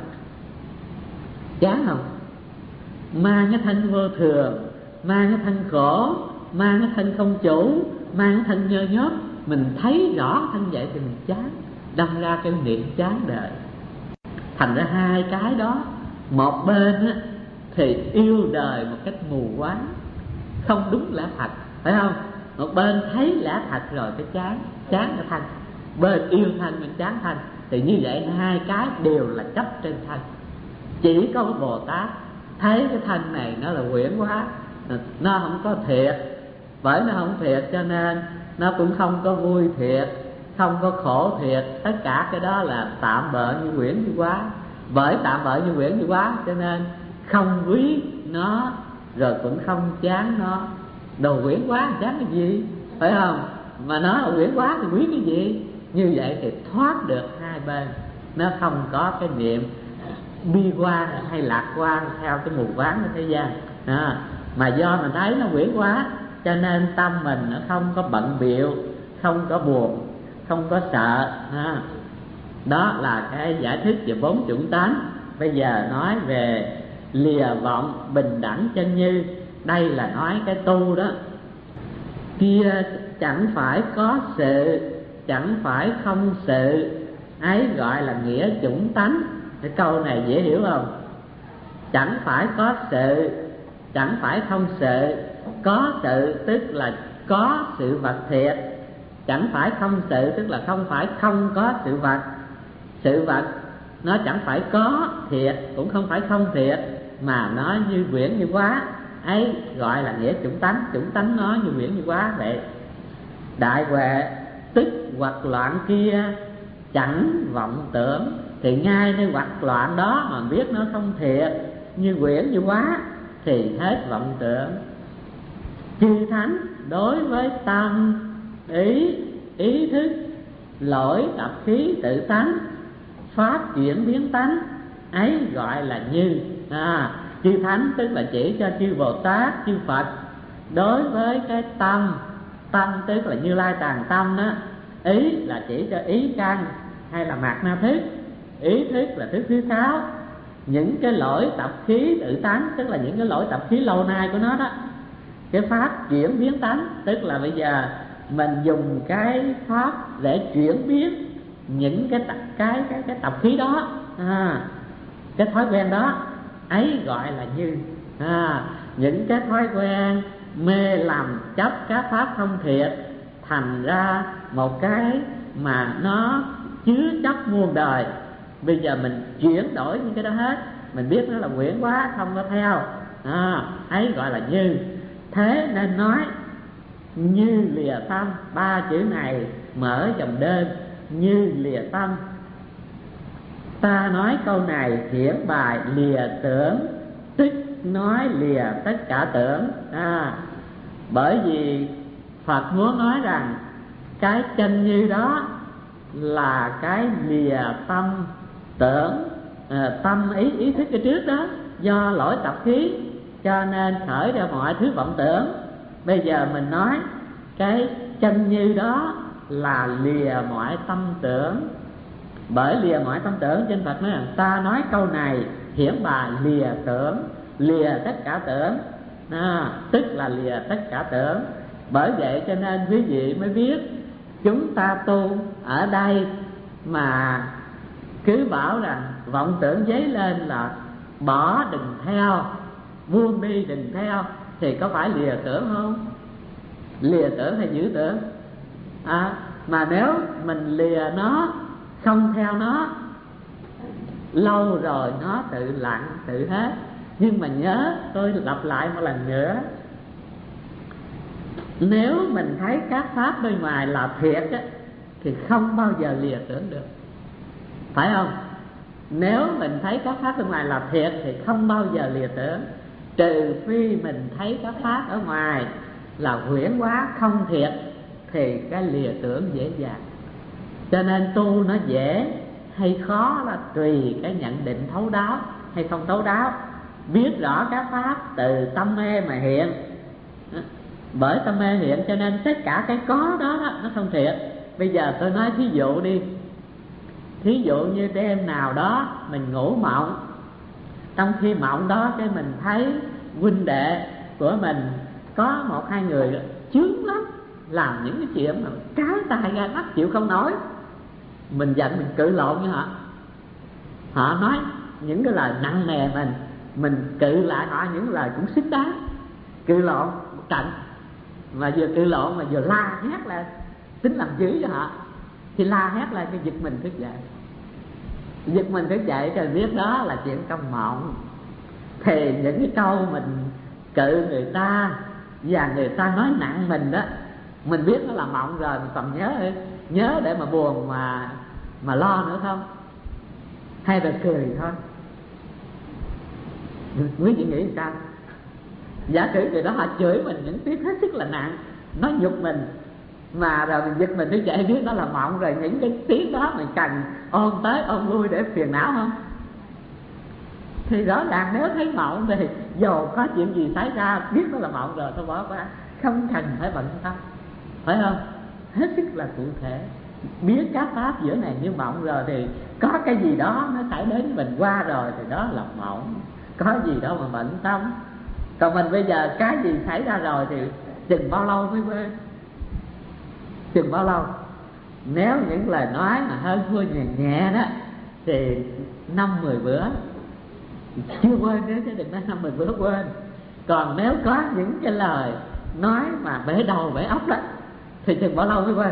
Chán không? Mang cái thân vô thường, mang cái thân khổ, mang cái thân không chủ, mang cái thân nhơ nhớt, mình thấy rõ thân vậy thì mình chán, đâm ra cái niệm chán đời. Thành ra hai cái đó, một bên á, thì yêu đời một cách mù quáng, không đúng lẽ thật, phải không? Một bên thấy lẽ thật rồi cái chán cái thân, bên yêu thân mình chán thân. Thì như vậy hai cái đều là chấp trên thân. Chỉ có Bồ Tát thấy cái thân này nó là quyển quá, nó không có thiệt, bởi nó không thiệt cho nên nó cũng không có vui thiệt, không có khổ thiệt. Tất cả cái đó là tạm bợ như quyển như quá. Bởi tạm bợ như quyển như quá cho nên không quý nó, rồi cũng không chán nó. Đồ quyển quá chán cái gì, phải không? Mà nó là quyển quá thì quý cái gì? Như vậy thì thoát được hai bên. Nó không có cái niệm bi quan hay lạc quan theo cái mù quáng của thế gian. Mà do mình thấy nó quyển quá cho nên tâm mình nó không có bận bịu, không có buồn, không có sợ. Đó là cái giải thích về 4 chủng tánh. Bây giờ nói về lìa vọng bình đẳng chân như. Đây là nói cái tu đó. Kia chẳng phải có sự, chẳng phải không sự, ấy gọi là nghĩa chủng tánh. Cái câu này dễ hiểu không? Chẳng phải có sự, chẳng phải không sự. Có sự tức là có sự vật thiệt, chẳng phải không sự tức là không phải không có sự vật. Sự vật nó chẳng phải có thiệt, cũng không phải không thiệt, mà nó như quyển như quá, ấy gọi là nghĩa chủng tánh. Chủng tánh nó như quyển như quá vậy. Đại huệ tức hoặc loạn kia chẳng vọng tưởng. Thì ngay nơi hoặc loạn đó mà biết nó không thiệt, như quyển như quá, thì hết vọng tưởng. Chư thánh đối với tâm, ý, ý thức, lỗi tập khí tự tánh, pháp chuyển biến tánh, ấy gọi là như. Chư thánh tức là chỉ cho chư Bồ Tát, chư Phật đối với cái tâm. Tâm tức là Như Lai Tạng tâm đó. Ý là chỉ cho ý căn hay là mạt na thức. Ý thức là thức thứ 6. Những cái lỗi tập khí tự tánh tức là những cái lỗi tập khí lâu nay của nó đó. Cái pháp chuyển biến tánh tức là bây giờ mình dùng cái pháp để chuyển biến những cái tập khí đó, cái thói quen đó, ấy gọi là như. Những cái thói quen mê lầm chấp các pháp không thiệt thành ra một cái mà nó chứa chấp muôn đời. Bây giờ mình chuyển đổi những cái đó hết, mình biết nó là quyển quá, không có theo, ấy gọi là như. Thế nên nói như lìa tâm. 3 chữ này mở dòng đơn, như lìa tâm. Ta nói câu này hiển bài lìa tưởng, tức nói lìa tất cả tưởng. Bởi vì Phật muốn nói rằng cái chân như đó là cái lìa tâm tưởng, tâm ý thức cái trước đó, do lỗi tập khí cho nên khởi ra mọi thứ vọng tưởng. Bây giờ mình nói cái chân như đó là lìa mọi tâm tưởng. Bởi lìa mọi tâm tưởng trên Phật nói rằng ta nói câu này hiển bài lìa tưởng, lìa tất cả tưởng, tức là lìa tất cả tưởng. Bởi vậy cho nên quý vị mới biết chúng ta tu ở đây mà cứ bảo rằng vọng tưởng dấy lên là bỏ đừng theo, buông đi đừng theo, thì có phải lìa tưởng không? Lìa tưởng hay giữ tưởng? Mà nếu mình lìa nó, không theo nó, lâu rồi nó tự lặng tự hết. Nhưng mà nhớ, tôi lặp lại một lần nữa, nếu mình thấy các pháp bên ngoài là thiệt á, thì không bao giờ lìa tưởng được. phải không? Nếu mình thấy các pháp ở ngoài là thiệt thì không bao giờ lìa tưởng, trừ phi mình thấy các pháp ở ngoài là huyễn hóa không thiệt thì cái lìa tưởng dễ dàng. Cho nên tu nó dễ hay khó là tùy cái nhận định thấu đáo hay không thấu đáo. Biết rõ các pháp từ tâm mê mà hiện, bởi tâm mê hiện cho nên tất cả cái có đó nó không thiệt. Bây giờ tôi nói thí dụ đi, thí dụ như đêm nào đó mình ngủ mộng, trong khi mộng đó cái mình thấy huynh đệ của mình có một hai người chướng lắm, làm những cái chuyện mà trái tai gai mắt chịu không nổi. Mình giận mình cự lộn với họ, họ nói những cái lời nặng nề mình cự lại họ những lời cũng xứng đáng. Cự lộn một trận mà vừa cự lộn mà vừa la hét là tính làm dữ cho họ, thì la hét là cái giật mình thức dậy. Giật mình thức dậy thì biết đó là chuyện trong mộng. Thì những cái câu mình cự người ta và người ta nói nặng mình đó, mình biết nó là mộng rồi, mình còn nhớ để mà buồn mà lo nữa không? Hay là cười thôi? Quý vị nghĩ sao? Giả sử người đó họ chửi mình những tiếng hết sức là nặng, nói nhục mình, mà rồi mình giật mình thức dậy biết nó là mộng rồi, những cái tiếng đó mình cần ôm tới ôm lui để phiền não không? Thì rõ ràng nếu thấy mộng thì dù có chuyện gì xảy ra biết nó là mộng rồi thôi bỏ qua, không cần phải bận tâm, phải không? Hết sức là cụ thể. Biết các pháp giữa này như mộng rồi thì có cái gì đó nó xảy đến mình qua rồi thì đó là mộng, có gì đâu mà bận tâm. Còn mình bây giờ cái gì xảy ra rồi thì chừng bao lâu mới quên? Chừng bao lâu? Nếu những lời nói mà hơi thua nhẹ nhẹ đó thì 5-10 bữa chưa quên nữa, chứ đừng nói 5-10 bữa quên. Còn nếu có những cái lời nói mà bể đầu bể óc đó thì chừng bao lâu mới quên?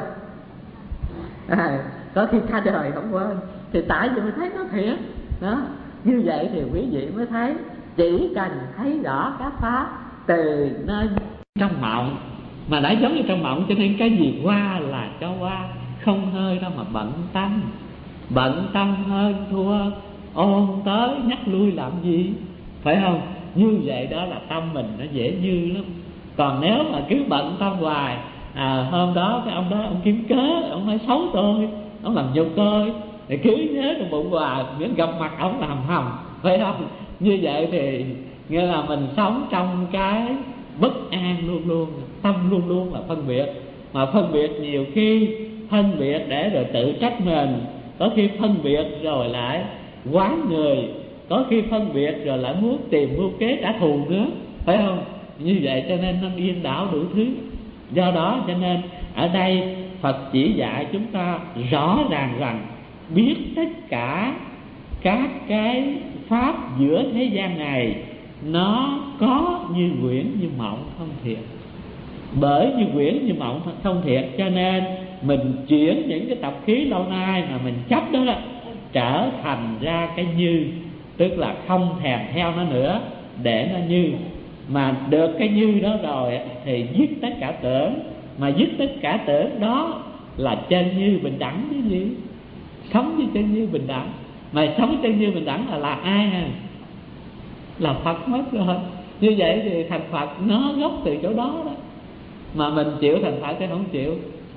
Có khi cả đời không quên. Thì tại vì mình thấy nó thiệt đó. Như vậy thì quý vị mới thấy chỉ cần thấy rõ các pháp từ nơi trong mộng, mà đã giống như trong mộng, cho nên cái gì qua là cho qua, không hơi đâu mà bận tâm. Bận tâm hơn thua ôn tới nhắc lui làm gì, phải không? Như vậy đó là tâm mình nó dễ như lắm. Còn nếu mà cứ bận tâm hoài, hôm đó cái ông đó ông kiếm cớ, ông nói xấu tôi, ông làm nhục tôi, thì cứ nhớ trong bụng hoài, miễn gặp mặt ông làm hầm, phải không? Như vậy thì nghĩa là mình sống trong cái bất an luôn luôn, tâm luôn luôn là phân biệt. Mà phân biệt nhiều khi phân biệt để rồi tự trách mình, có khi phân biệt rồi lại quán người, có khi phân biệt rồi lại muốn tìm mưu kế trả thù nữa, phải không? Như vậy cho nên nó điên đảo đủ thứ. Do đó cho nên ở đây Phật chỉ dạy chúng ta rõ ràng rằng biết tất cả các cái pháp giữa thế gian này nó có như huyễn như mộng không thiệt. Bởi như huyễn như mộng không thiệt cho nên mình chuyển những cái tập khí lâu nay mà mình chấp đó trở thành ra cái như, tức là không thèm theo nó nữa để nó như. Mà được cái như đó rồi thì dứt tất cả tưởng. Mà dứt tất cả tưởng đó là chân như bình đẳng chứ gì. Sống với chân như bình đẳng. Mà sống chân như bình đẳng là ai ha? Là Phật mất rồi. Như vậy thì thành Phật nó gốc từ chỗ đó đó. Mà mình chịu thành Phật chứ không chịu.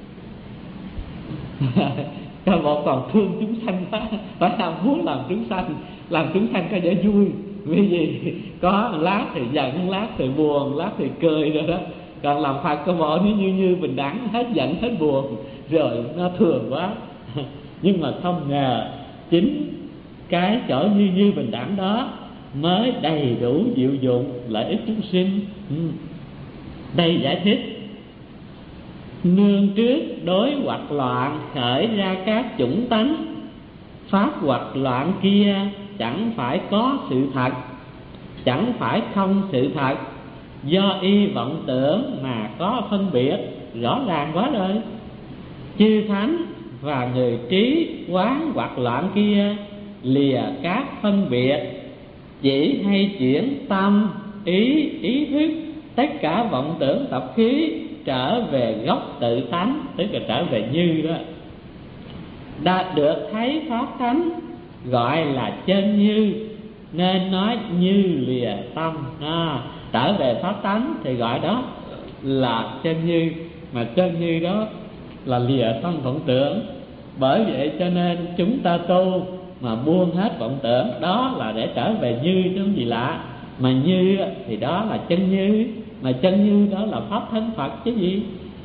Các bộ còn thương chúng sanh quá, phải làm muốn làm chúng sanh có vẻ vui. Vì gì? Có lát thì giận, lát thì buồn, lát thì cười rồi đó. Còn làm Phật có bộ nó như bình đẳng, hết giận hết buồn, rồi nó thường quá. Nhưng mà không ngờ chính cái chỗ như bình đẳng đó mới đầy đủ diệu dụng lợi ích chúng sinh. Đây giải thích: nương trước đối hoặc loạn khởi ra các chủng tánh, pháp hoặc loạn kia chẳng phải có sự thật, chẳng phải không sự thật, do y vọng tưởng mà có phân biệt. Rõ ràng quá rồi. Chư thánh và người trí quán hoặc loạn kia lìa các phân biệt, chỉ hay chuyển tâm ý thức tất cả vọng tưởng tập khí trở về gốc tự tánh, tức là trở về như đó. đã được thấy pháp tánh gọi là chân như, nên nói như lìa tâm. Trở về pháp tánh thì gọi đó là chân như, mà chân như đó là lìa tâm vọng tưởng. Bởi vậy cho nên chúng ta tu mà buông hết vọng tưởng, đó là để trở về như chứ không gì lạ. Mà như thì đó là chân như, mà chân như đó là pháp thân Phật chứ gì.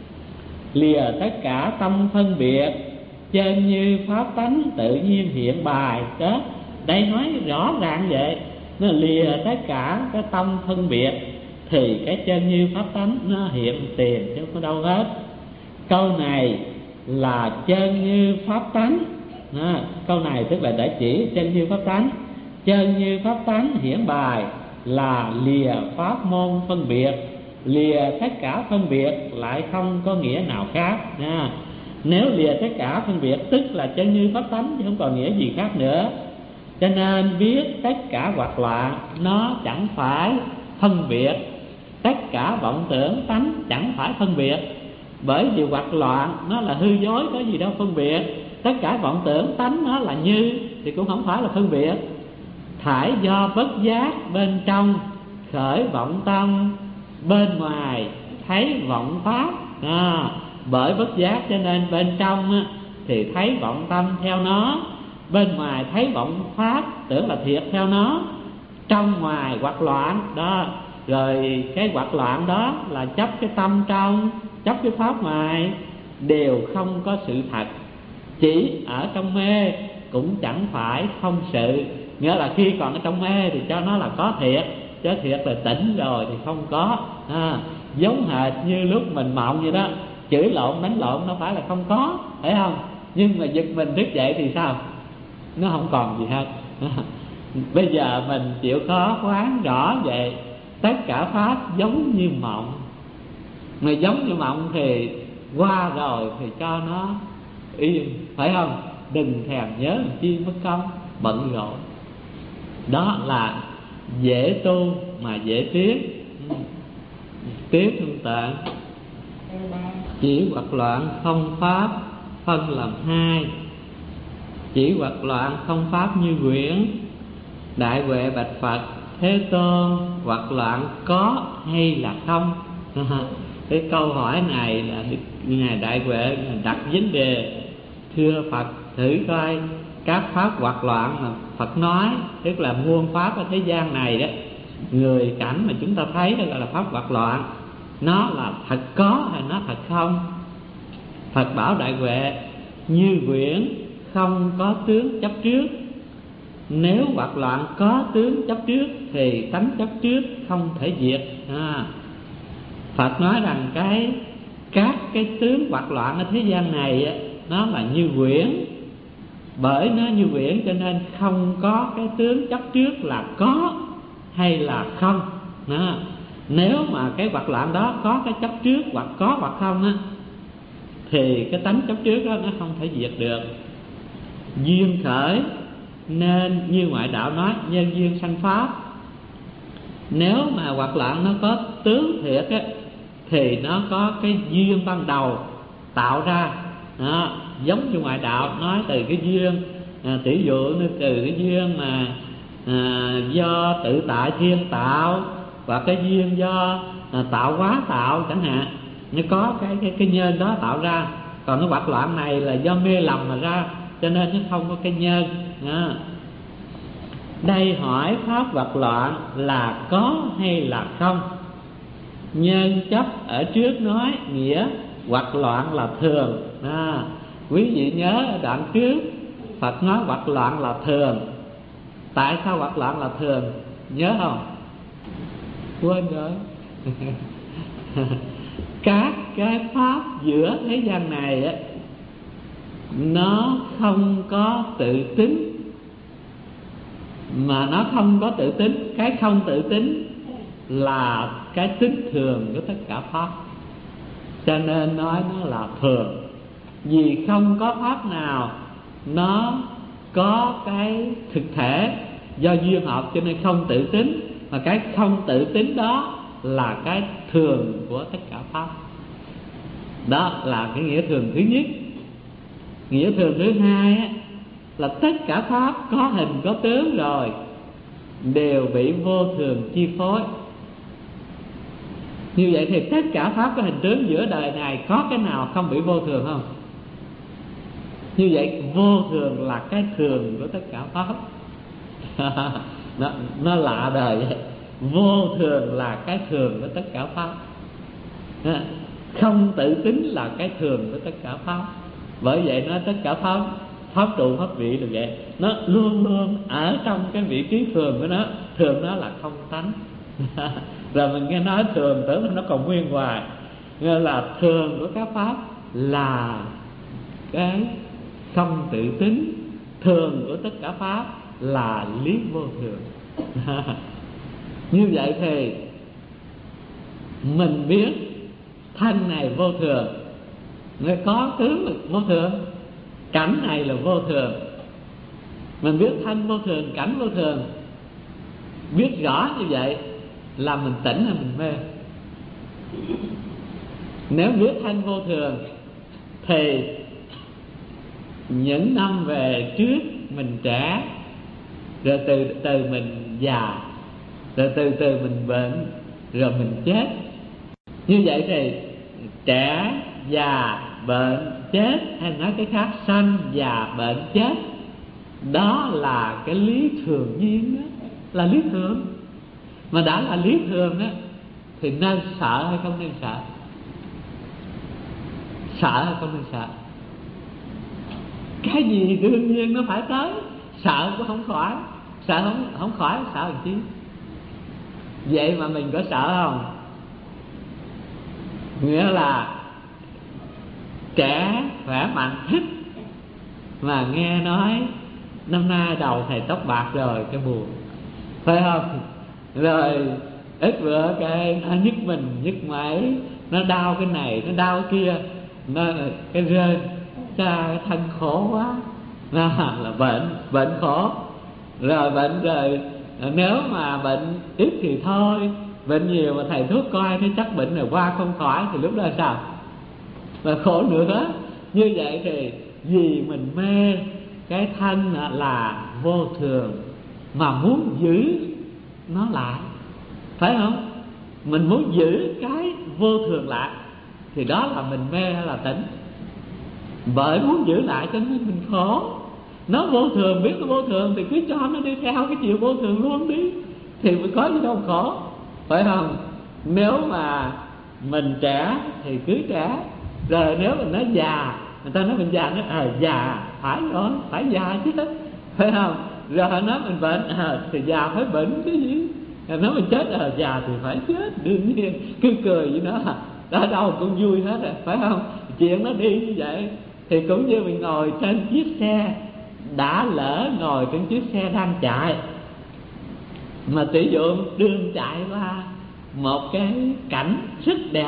Lìa tất cả tâm phân biệt, chân như pháp tánh tự nhiên hiện bài đó. Đây nói rõ ràng vậy, nó lìa tất cả cái tâm phân biệt thì cái chân như pháp tánh nó hiện tiền chứ không có đâu hết. Câu này là chân như pháp tánh. Câu này tức là để chỉ chân như pháp tánh. Chân như pháp tánh hiển bài là lìa pháp môn phân biệt, lìa tất cả phân biệt, lại không có nghĩa nào khác. Nếu lìa tất cả phân biệt tức là chân như pháp tánh chứ không còn nghĩa gì khác nữa. Cho nên biết tất cả hoạt loạn nó chẳng phải phân biệt, tất cả vọng tưởng tánh chẳng phải phân biệt. Bởi vì hoạt loạn nó là hư dối, có gì đâu phân biệt. Tất cả vọng tưởng tánh nó là như thì cũng không phải là phân biệt. Thải do bất giác bên trong khởi vọng tâm, bên ngoài thấy vọng pháp. Bởi bất giác cho nên bên trong thì thấy vọng tâm theo nó, bên ngoài thấy vọng pháp tưởng là thiệt theo nó. Trong ngoài hoạt loạn đó, rồi cái hoạt loạn đó là chấp cái tâm trong, chấp cái pháp ngoài, đều không có sự thật. Chỉ ở trong mê cũng chẳng phải không sự. Nghĩa là khi còn ở trong mê thì cho nó là có thiệt, chứ thiệt là tỉnh rồi thì không có. Giống hệt như lúc mình mộng vậy đó, chửi lộn đánh lộn nó phải là không có, phải không? Nhưng mà giật mình thức dậy thì sao? Nó không còn gì hết. Bây giờ mình chịu khó quán rõ vậy, tất cả pháp giống như mộng. Mà giống như mộng thì qua rồi thì cho nó yên, phải không? Đừng thèm nhớ làm chi mất công bận rộn. Đó là dễ tu mà dễ tiếp. Tiếp không tạng. Chỉ hoạt loạn không pháp phân làm hai. Chỉ hoạt loạn không pháp như quyển. Đại Huệ bạch Phật: Thế Tôn, hoạt loạn có hay là không? Cái câu hỏi này là Ngài Đại Huệ đặt vấn đề: thưa Phật, thử coi các pháp hoạt loạn mà Phật nói, tức là muôn pháp ở thế gian này đó, người cảnh mà chúng ta thấy đó gọi là pháp hoạt loạn, nó là thật có hay nó thật không? Phật bảo Đại Huệ: như quyển không có tướng chấp trước. Nếu hoạt loạn có tướng chấp trước thì tánh chấp trước không thể diệt. Phật nói rằng các cái tướng hoạt loạn ở thế gian này á, nó là như quyển. Bởi nó như quyển cho nên không có cái tướng chấp trước là có hay là không. Nếu mà cái hoạt loạn đó có cái chấp trước hoặc có hoặc không á, thì cái tánh chấp trước đó nó không thể diệt được. Duyên khởi nên như ngoại đạo nói nhân duyên sanh pháp. Nếu mà hoạt loạn nó có tướng thiệt á, thì nó có cái duyên ban đầu tạo ra. Giống như ngoại đạo nói từ cái duyên, tỷ dụ như từ cái duyên mà do tự tại thiên tạo, và cái duyên do tạo hóa tạo chẳng hạn, nó có cái nhân đó tạo ra. Còn cái hoạt loạn này là do mê lầm mà ra, cho nên nó không có cái nhân. Đây hỏi pháp hoạt loạn là có hay là không? Nhân chấp ở trước nói nghĩa hoạt loạn là thường. Quý vị nhớ ở đoạn trước Phật nói hoạt loạn là thường. Tại sao hoạt loạn là thường? Nhớ không? Quên rồi. Các cái pháp giữa thế gian này á, nó không có tự tính. Mà nó không có tự tính, cái không tự tính là cái tính thường của tất cả pháp. Cho nên nói nó là thường. Vì không có pháp nào nó có cái thực thể do duyên hợp, cho nên không tự tính. Mà cái không tự tính đó là cái thường của tất cả pháp. Đó là cái nghĩa thường thứ nhất. Nghĩa thường thứ hai á, là tất cả pháp có hình có tướng rồi đều bị vô thường chi phối. Như vậy thì tất cả pháp có hình tướng giữa đời này có cái nào không bị vô thường không? Như vậy vô thường là cái thường của tất cả pháp. Nó lạ đời vậy. Vô thường là cái thường của tất cả pháp. Không tự tính là cái thường của tất cả pháp. Bởi vậy nó tất cả pháp, pháp trụ pháp vị được vậy, nó luôn luôn ở trong cái vị trí thường của nó. Thường nó là không tánh. Rồi mình nghe nói thường tưởng là nó còn nguyên hoài. Nên là thường của các pháp là cái không tự tính. Thường của tất cả pháp là lý vô thường. Như vậy thì mình biết thân này vô thường, nó có tướng là vô thường, cảnh này là vô thường. Mình biết thân vô thường, cảnh vô thường, biết rõ như vậy là mình tỉnh hay mình mê. Nếu biết thân vô thường thì những năm về trước mình trẻ, rồi từ từ mình già, rồi từ từ mình bệnh, rồi mình chết. Như vậy thì trẻ, già, bệnh, chết, hay nói cái khác, sanh, già, bệnh, chết, đó là cái lý thường nhiên đó, là lý thường. Mà đã là lý thường đó thì nên sợ hay không nên sợ? Sợ hay không nên sợ? Cái gì đương nhiên nó phải tới, sợ cũng không khỏi. Sợ không khỏi, sợ làm chi? Vậy mà mình có sợ không? Nghĩa là trẻ khỏe mạnh thích, mà nghe nói năm nay đầu thầy tóc bạc rồi, cái buồn, phải không? Rồi ít bữa cái nó nhức mình nhức mẩy, nó đau cái này, nó đau cái kia, nó cái rên, cái thân khổ quá, là bệnh khổ. Rồi bệnh rồi, nếu mà bệnh ít thì thôi, bệnh nhiều mà thầy thuốc coi thấy chắc bệnh này qua không khỏi thì lúc đó sao? Và khổ nữa. Như vậy thì vì mình mê cái thân là vô thường mà muốn giữ nó lại, phải không? Mình muốn giữ cái vô thường lại thì đó là mình mê hay là tỉnh? Bởi muốn giữ lại cho nên mình khổ. Nó vô thường, biết nó vô thường thì cứ cho nó đi theo cái chiều vô thường luôn đi, thì mới có gì đâu khổ, phải không? Nếu mà mình trẻ thì cứ trẻ. Rồi nếu mình nói già, người ta nói mình già, nói già phải rồi, phải già chứ, phải không? Rồi nói mình bệnh, thì già phải bệnh cái gì? Rồi nói mình chết, già thì phải chết, đương nhiên. Cứ cười với nó, ở đâu cũng vui hết rồi, phải không? Chuyện nó đi như vậy. Thì cũng như mình ngồi trên chiếc xe, đã lỡ ngồi trên chiếc xe đang chạy, mà tỷ dụ đường chạy qua một cái cảnh rất đẹp,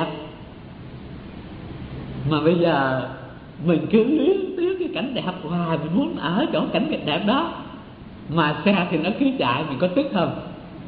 mà bây giờ mình cứ luyến tiếc cái cảnh đẹp hoài, mình muốn ở chỗ cảnh đẹp đó, mà xe thì nó cứ chạy, mình có tức không?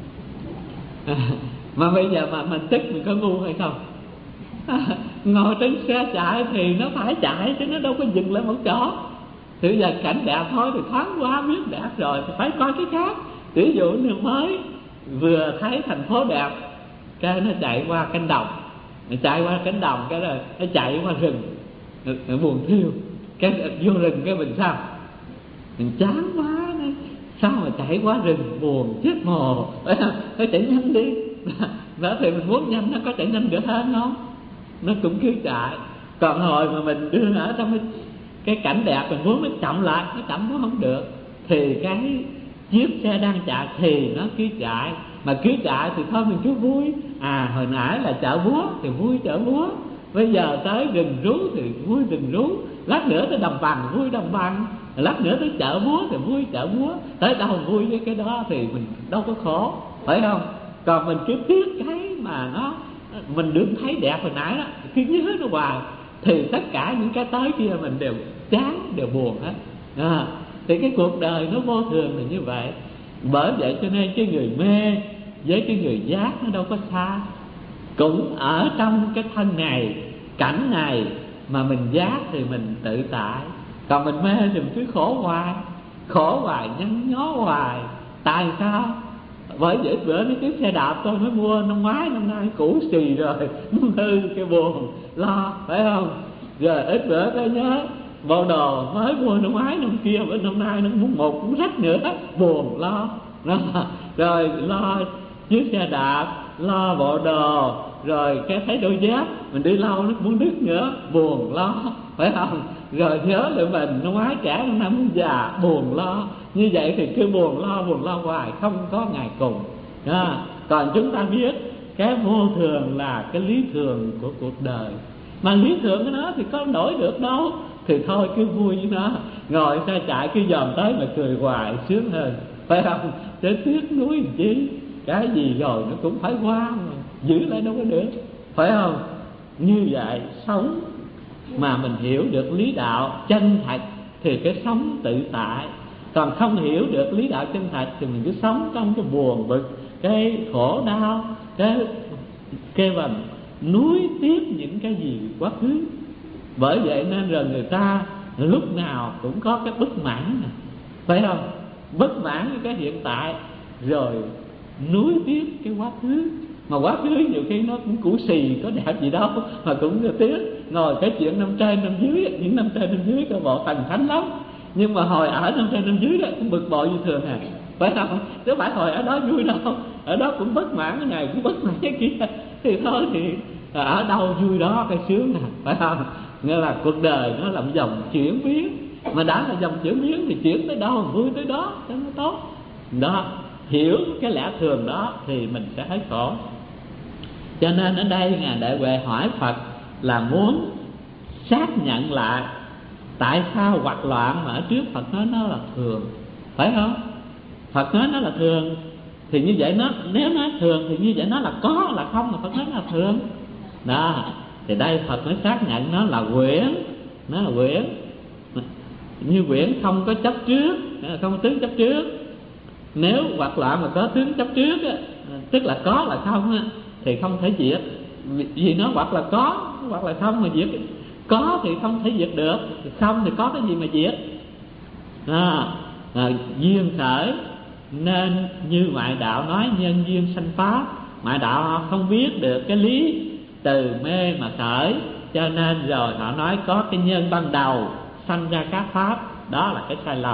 Mà bây giờ mà mình tức mình có ngu hay không? Ngồi trên xe chạy thì nó phải chạy chứ nó đâu có dừng lại một chỗ. Thì bây giờ cảnh đẹp thôi thì thoáng quá biết đẹp rồi thì phải coi cái khác. Ví dụ như mới vừa thấy thành phố đẹp, cái nó chạy qua cánh đồng, chạy qua cánh đồng cái rồi nó chạy qua rừng, nó buồn thiêu, cái vô rừng cái mình sao? Mình chán quá này. Sao mà chạy qua rừng buồn chết mồ, phải chạy nhanh đi. Đó thì mình muốn nhanh, nó có chạy nhanh được hơn không? Nó cũng cứ chạy. Còn hồi mà mình đưa ở trong cái cảnh đẹp, mình muốn nó chậm lại, nó chậm cũng không được. Thì cái chiếc xe đang chạy thì nó cứ chạy. Mà cứ chạy thì thôi mình cứ vui. Hồi nãy là chợ búa thì vui chợ búa, bây giờ tới rừng rú thì vui rừng rú, lát nữa tới đồng bằng vui đồng bằng, lát nữa tới chợ búa thì vui chợ búa. Tới đâu vui với cái đó thì mình đâu có khổ, phải không? Còn mình cứ tiếc cái mà nó mình đừng thấy đẹp hồi nãy đó, cứ nhớ nó hoài, thì tất cả những cái tới kia mình đều chán, đều buồn hết. Thì cái cuộc đời nó vô thường là như vậy. Bởi vậy cho nên cái người mê với cái người giác nó đâu có xa, cũng ở trong cái thân này, cảnh này, mà mình giác thì mình tự tại, Còn mình mê thì mình cứ khổ hoài, nhăn nhó hoài. Tại sao? Bởi vậy bữa mấy chiếc xe đạp tôi mới mua năm ngoái, năm nay cũ xì rồi, muốn hư cái buồn lo, phải không? Rồi ít bữa cái nhớ bộ đồ mới mua năm ngoái năm kia, bữa năm nay nó muốn một cũng rách nữa, buồn lo. Rồi lo chiếc xe đạp, lo bộ đồ, rồi cái thấy đôi dép mình đi lâu nó muốn đứt nữa, buồn lo, phải không? Rồi nhớ lại mình nó ngoái cả năm nay muốn già, buồn lo. Như vậy thì cứ buồn lo hoài, không có ngày cùng. Còn chúng ta biết cái vô thường là cái lý thường của cuộc đời, mà lý thường của nó thì có đổi được đâu. Thì thôi cứ vui với nó, ngồi xe chạy cứ dòm tới mà cười hoài sướng hơn, phải không? Chứ tiếc nuối làm chi, cái gì rồi nó cũng phải qua mà, giữ lại đâu có được, phải không? Như vậy sống mà mình hiểu được lý đạo chân thật thì cái sống tự tại. Còn không hiểu được lý đạo chân thật thì mình cứ sống trong cái buồn bực, cái khổ đau, cái bằng nuối tiếc những cái gì quá khứ. Bởi vậy nên rồi người ta lúc nào cũng có cái bất mãn này, phải không? Bất mãn với cái hiện tại, rồi nuối tiếc cái quá khứ. Mà quá khứ nhiều khi nó cũng cũ xì, có đẹp gì đâu mà cũng tiếc. Ngồi cái chuyện năm trên năm dưới, những năm trên năm dưới coi bộ thần thánh lắm, nhưng mà hồi ở năm trên năm dưới đó cũng bực bội như thường à, phải không? Chứ phải hồi ở đó vui đâu, ở đó cũng bất mãn cái này cũng bất mãn cái kia, thì thôi thì ở đâu vui đó cái sướng à, phải không? Nghĩa là cuộc đời nó là một dòng chuyển biến, mà đã là dòng chuyển biến thì chuyển tới đâu vui tới đó cho nó tốt. Đó, hiểu cái lẽ thường đó thì mình sẽ hết khổ. Cho nên ở đây Ngài Đại Huệ hỏi Phật là muốn xác nhận lại tại sao hoặc loạn mà ở trước Phật nói nó là thường, phải không? Phật nói nó là thường thì như vậy nó, nếu nói thường thì như vậy nó là có là không, mà Phật nói là thường. Đó, thì đây Phật mới xác nhận nó là quyển, nó là quyển. Như quyển không có chấp trước, không có tướng chấp trước. Nếu hoặc loạn mà có tướng chấp trước á, tức là có là không á, thì không thể diệt. Vì nó hoặc là có hoặc là không mà diệt. Có thì không thể diệt được, không thì có cái gì mà diệt. Duyên khởi nên như ngoại đạo nói nhân duyên sanh pháp. Ngoại đạo họ không biết được cái lý từ mê mà khởi, cho nên rồi họ nói có cái nhân ban đầu sanh ra các pháp. Đó là cái sai lầm.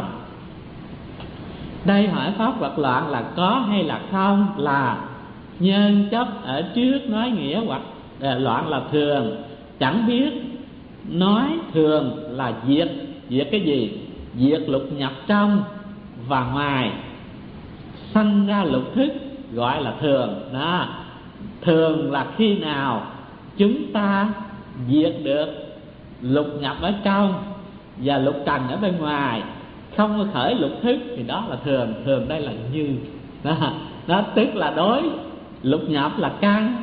Đây hỏi pháp hoặc loạn là có hay là không, là nhân chấp ở trước nói nghĩa hoặc loạn là thường. Chẳng biết nói thường là diệt. Diệt cái gì? Diệt lục nhập trong và ngoài, sanh ra lục thức, gọi là thường. Đó, thường là khi nào chúng ta diệt được lục nhập ở trong và lục trần ở bên ngoài, không có khởi lục thức thì đó là thường. Thường đây là như đó, tức là đối lục nhập là căn,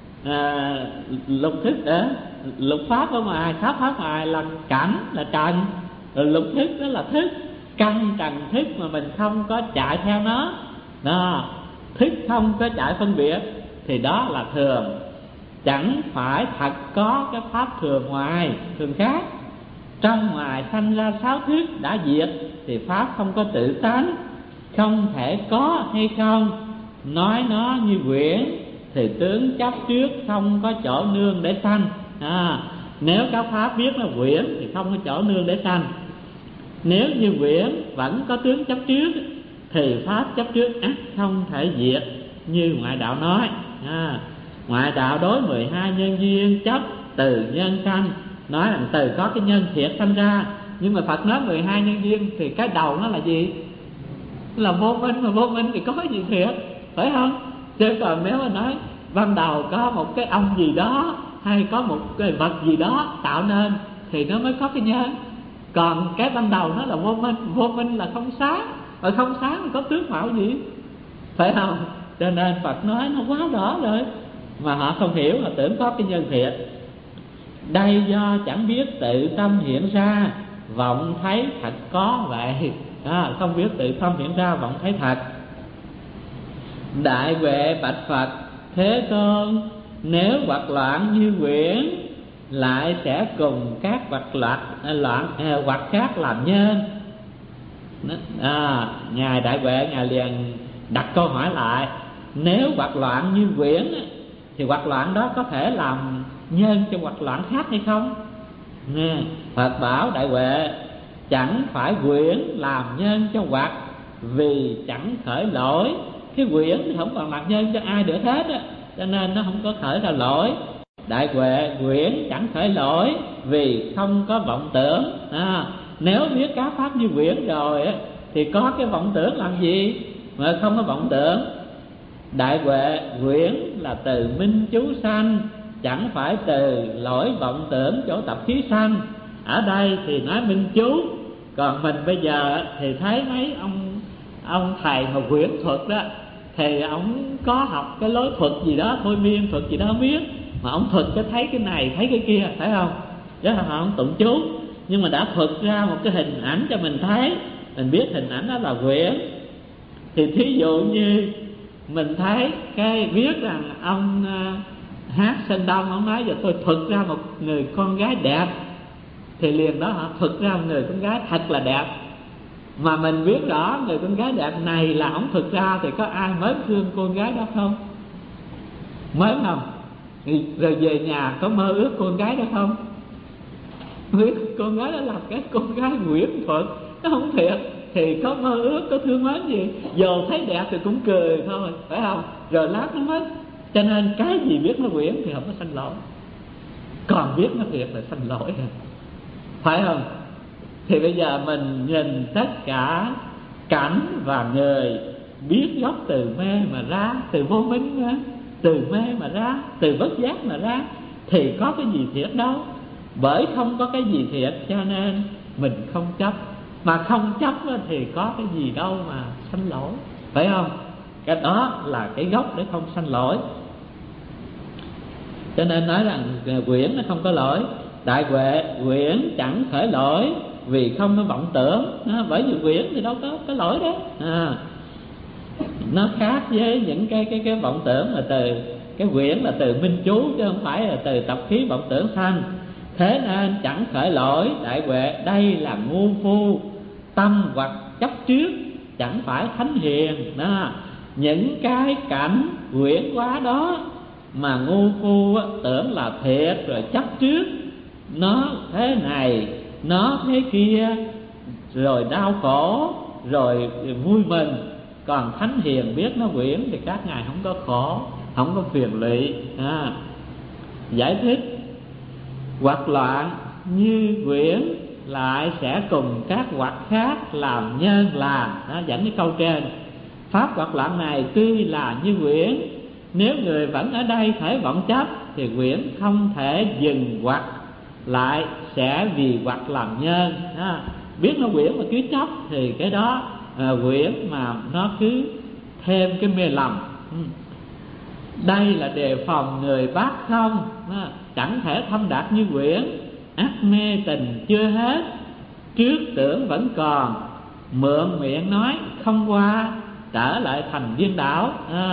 lục thức lục pháp ở ngoài, pháp ngoài là cảnh, là trần, lục thức đó là thức, căn trần thức mà mình không có chạy theo nó. Đó, thức không có chạy phân biệt thì đó là thường. Chẳng phải thật có cái pháp thường ngoài, thường khác. Trong ngoài sanh ra sáu thức đã diệt thì pháp không có tự tánh, không thể có hay không. Nói nó như quyển thì tướng chấp trước không có chỗ nương để sanh. Nếu các pháp biết là quyển thì không có chỗ nương để sanh. Nếu như quyển vẫn có tướng chấp trước thì pháp chấp trước ắt không thể diệt như ngoại đạo nói. Ngoại đạo đối 12 nhân duyên chấp từ nhân sanh, nói rằng từ có cái nhân thiệt sanh ra. Nhưng mà Phật nói 12 nhân duyên thì cái đầu nó là gì? Là vô minh, mà vô minh thì có cái gì thiệt, phải không? Chứ còn nếu mà nói ban đầu có một cái ông gì đó hay có một cái vật gì đó tạo nên thì nó mới có cái nhân. Còn cái ban đầu nó là vô minh, vô minh là không sáng, và không sáng thì có tướng mạo gì, phải không? Cho nên Phật nói nó quá rõ rồi, mà họ không hiểu, họ tưởng có cái nhân thiệt. Đây do chẳng biết tự tâm hiện ra, vọng thấy thật có vậy. Không biết tự tâm hiện ra, vọng thấy thật. Đại Huệ bạch Phật: Thế Tôn, nếu hoặc loạn như quyển lại sẽ cùng các vật khác làm nhân. Ngài Đại Huệ Ngài liền đặt câu hỏi lại, nếu vật loạn như quyển thì vật loạn đó có thể làm nhân cho vật loạn khác hay không? Phật bảo Đại Huệ, chẳng phải quyển làm nhân cho vật, vì chẳng khởi lỗi. Cái quyển thì không còn làm nhân cho ai được hết á, cho nên nó không có khởi ra lỗi. Đại Huệ, quyển chẳng khởi lỗi vì không có vọng tưởng. Nếu biết các pháp như quyển rồi á, thì có cái vọng tưởng làm gì mà không có vọng tưởng. Đại Huệ, quyển là từ minh chú sanh, chẳng phải từ lỗi vọng tưởng chỗ tập khí sanh. Ở đây thì nói minh chú, còn mình bây giờ thì thấy mấy ông thầy mà quyển thuật đó, thì ông có học cái lối thuật gì đó, thôi miên thuật gì đó không biết, mà ông thuật cái thấy cái này thấy cái kia, phải không? Chứ không ông tụng chú, nhưng mà đã thuật ra một cái hình ảnh cho mình thấy, mình biết hình ảnh đó là quyển. Thì thí dụ như mình thấy cái viết rằng ông Hát Sơn Đông, ông nói giờ tôi thuật ra một người con gái đẹp, thì liền đó họ thuật ra một người con gái thật là đẹp. Mà mình biết rõ người con gái đẹp này là ông thuật ra, thì có ai mới thương cô gái đó không? Mới không? Rồi về nhà có mơ ước con gái đó không? Biết con gái đó là cái con gái quyển thuật, nó không thiệt thì có mơ ước, có thương mến gì, dù thấy đẹp thì cũng cười thôi, phải không? Rồi lát nó mất. Cho nên cái gì biết nó quyển thì không có sanh lỗi, còn biết nó thiệt là sanh lỗi, phải không? Thì bây giờ mình nhìn tất cả cảnh và người, biết gốc từ mê mà ra, từ vô minh ra, từ mê mà ra, từ bất giác mà ra, thì có cái gì thiệt đâu. Bởi không có cái gì thiệt cho nên mình không chấp. Mà không chấp thì có cái gì đâu mà sanh lỗi, phải không? Cái đó là cái gốc để không sanh lỗi. Cho nên nói rằng quyển nó không có lỗi. Đại Huệ, quyển chẳng khởi lỗi vì không có vọng tưởng. Bởi vì quyển thì đâu có cái lỗi đó. Nó khác với những cái vọng tưởng là từ cái quyển là từ minh chú, chứ không phải là từ tập khí vọng tưởng sanh. Thế nên chẳng khởi lỗi. Đại Huệ, đây là ngu phu tâm hoặc chấp trước, chẳng phải thánh hiền. Những cái cảnh quyển quá đó mà ngu phu tưởng là thiệt, rồi chấp trước nó thế này, nó thế kia, rồi đau khổ, rồi vui mừng. Còn thánh hiền biết nó quyển thì các ngài không có khổ, không có phiền lụy. Giải thích, hoặc loạn như quyển lại sẽ cùng các hoặc khác làm nhân làm. Dẫn cái câu trên, pháp hoặc loạn này tuy là như quyển, nếu người vẫn ở đây thể vọng chấp thì quyển không thể dừng hoặc lại sẽ vì hoặc làm nhân. Biết nó quyển mà cứ chấp thì cái đó quyển mà nó cứ thêm cái mê lầm. Đây là đề phòng người bác không, chẳng thể thâm đạt như quyển. Ác mê tình chưa hết, trước tưởng vẫn còn, mượn miệng nói không qua, trở lại thành điên đảo.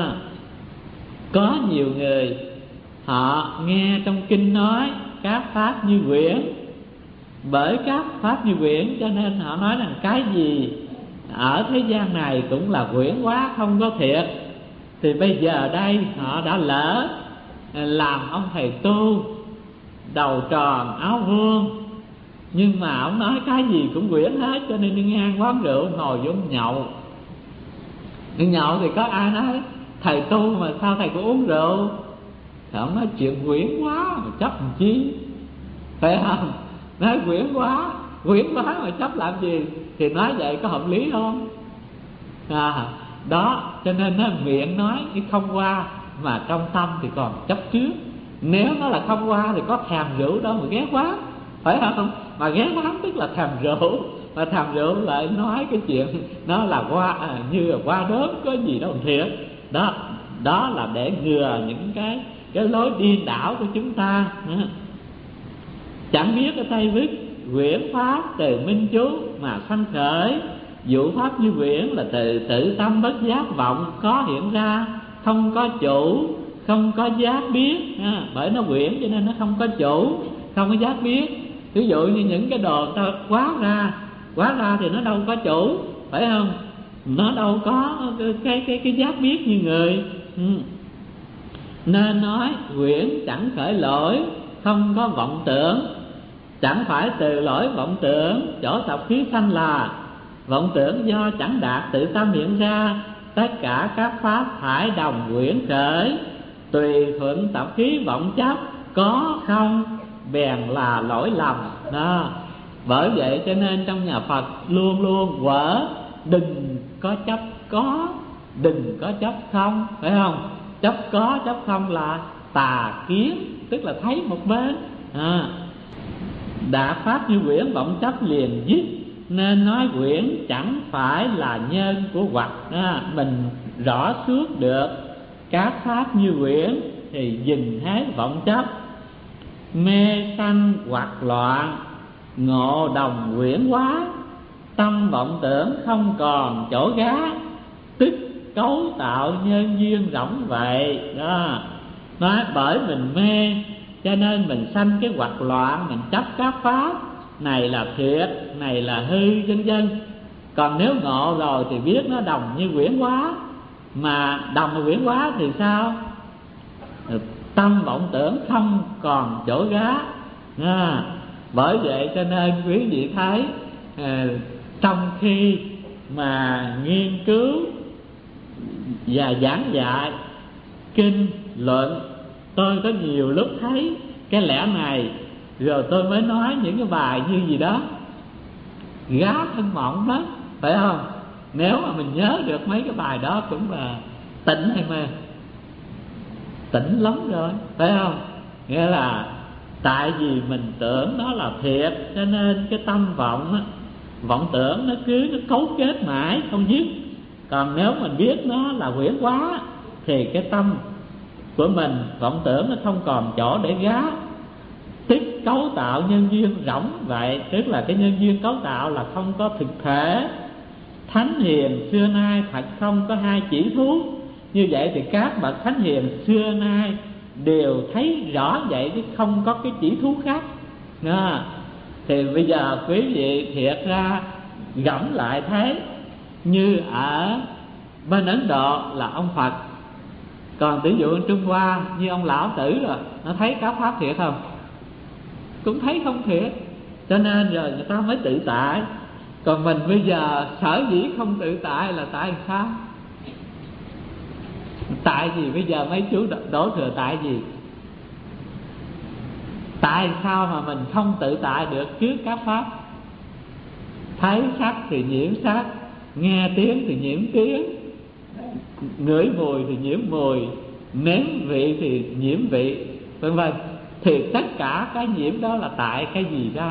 Có nhiều người họ nghe trong kinh nói các pháp như quyển, bởi các pháp như quyển cho nên họ nói rằng cái gì ở thế gian này cũng là quyển quá, không có thiệt. Thì bây giờ đây họ đã lỡ làm ông thầy tu đầu tròn áo vương, nhưng mà ông nói cái gì cũng quyển hết, cho nên đi ngang quán rượu ngồi vô nhậu. Đi nhậu thì có ai nói thầy tu mà sao thầy cũng uống rượu? Thì ông nói chuyện quyển quá mà chấp làm chi, phải không? Nói quyển quá mà chấp làm gì? Thì nói vậy có hợp lý không? Đó, cho nên nó miệng nói cái không qua, mà trong tâm thì còn chấp trước. Nếu nó là không qua thì có thèm rượu đâu mà ghé quán, phải không? Mà ghé quán tức là thèm rượu, mà thèm rượu lại nói cái chuyện nó là qua, như là qua đớm, có gì đâu thiệt. Đó là để ngừa những cái lối điên đảo của chúng ta. Chẳng biết ở Tây Vức quyển pháp từ minh chú mà sanh khởi, dụ pháp như quyển là từ tự tâm bất giác vọng có hiện ra, không có chủ, không có giác biết. Bởi nó quyển cho nên nó không có chủ, không có giác biết. Ví dụ như những cái đồ ta quá ra thì nó đâu có chủ, phải không? Nó đâu có cái giác biết như người. Nên nói quyển chẳng khởi lỗi, không có vọng tưởng. Chẳng phải từ lỗi vọng tưởng chỗ tập khí sanh là vọng tưởng do chẳng đạt tự tâm hiện ra. Tất cả các pháp thải đồng quyển khởi, tùy thuận tập khí vọng chấp, có không bèn là lỗi lầm đó. Bởi vậy cho nên trong nhà Phật luôn luôn quở đừng có chấp có, đừng có chấp không, phải không? Chấp có chấp không là tà kiến, tức là thấy một bên. Đã pháp như quyển vọng chấp liền dứt, nên nói quyển chẳng phải là nhân của hoặc. Mình rõ suốt được các pháp như quyển thì dừng hết vọng chấp. Mê sanh hoặc loạn, ngộ đồng quyển hóa, tâm vọng tưởng không còn chỗ gá, tức cấu tạo nhân duyên rỗng vậy đó. Nói bởi mình mê cho nên mình sanh cái hoặc loạn, mình chấp các pháp này là thiệt, này là hư, vân vân. Còn nếu ngộ rồi thì biết nó đồng như quyển hóa. Mà đồng như quyển hóa thì sao? Tâm vọng tưởng không còn chỗ gá. Bởi vậy cho nên quý vị thấy trong khi mà nghiên cứu và giảng dạy kinh luận, tôi có nhiều lúc thấy cái lẽ này, rồi tôi mới nói những cái bài như gì đó gá thân mộng đó, phải không? Nếu mà mình nhớ được mấy cái bài đó cũng là tỉnh hay mê? Tỉnh lắm rồi, phải không? Nghĩa là tại vì mình tưởng nó là thiệt, cho nên cái tâm vọng á, vọng tưởng nó cứ nó cấu kết mãi không dứt. Còn nếu mình biết nó là quyển hóa thì cái tâm của mình vọng tưởng nó không còn chỗ để gá, tức cấu tạo nhân duyên rỗng vậy. Tức là cái nhân duyên cấu tạo là không có thực thể. Thánh hiền xưa nay thật không có hai chỉ thú. Như vậy thì các bậc thánh hiền xưa nay đều thấy rõ vậy, chứ không có cái chỉ thú khác. Thì bây giờ quý vị thiệt ra gẫm lại thấy, như ở bên Ấn Độ là ông Phật, còn ví dụ Trung Hoa như ông Lão Tử rồi, nó thấy các pháp thiệt không? Cũng thấy không thiệt. Cho nên rồi người ta mới tự tại. Còn mình bây giờ sở dĩ không tự tại là tại sao? Tại vì bây giờ mấy chú đổ thừa tại gì? Tại sao mà mình không tự tại được trước các pháp? Thấy sắc thì nhiễm sắc, nghe tiếng thì nhiễm tiếng, ngửi mùi thì nhiễm mùi, nếm vị thì nhiễm vị, vân vân. Thì tất cả cái nhiễm đó là tại cái gì ra?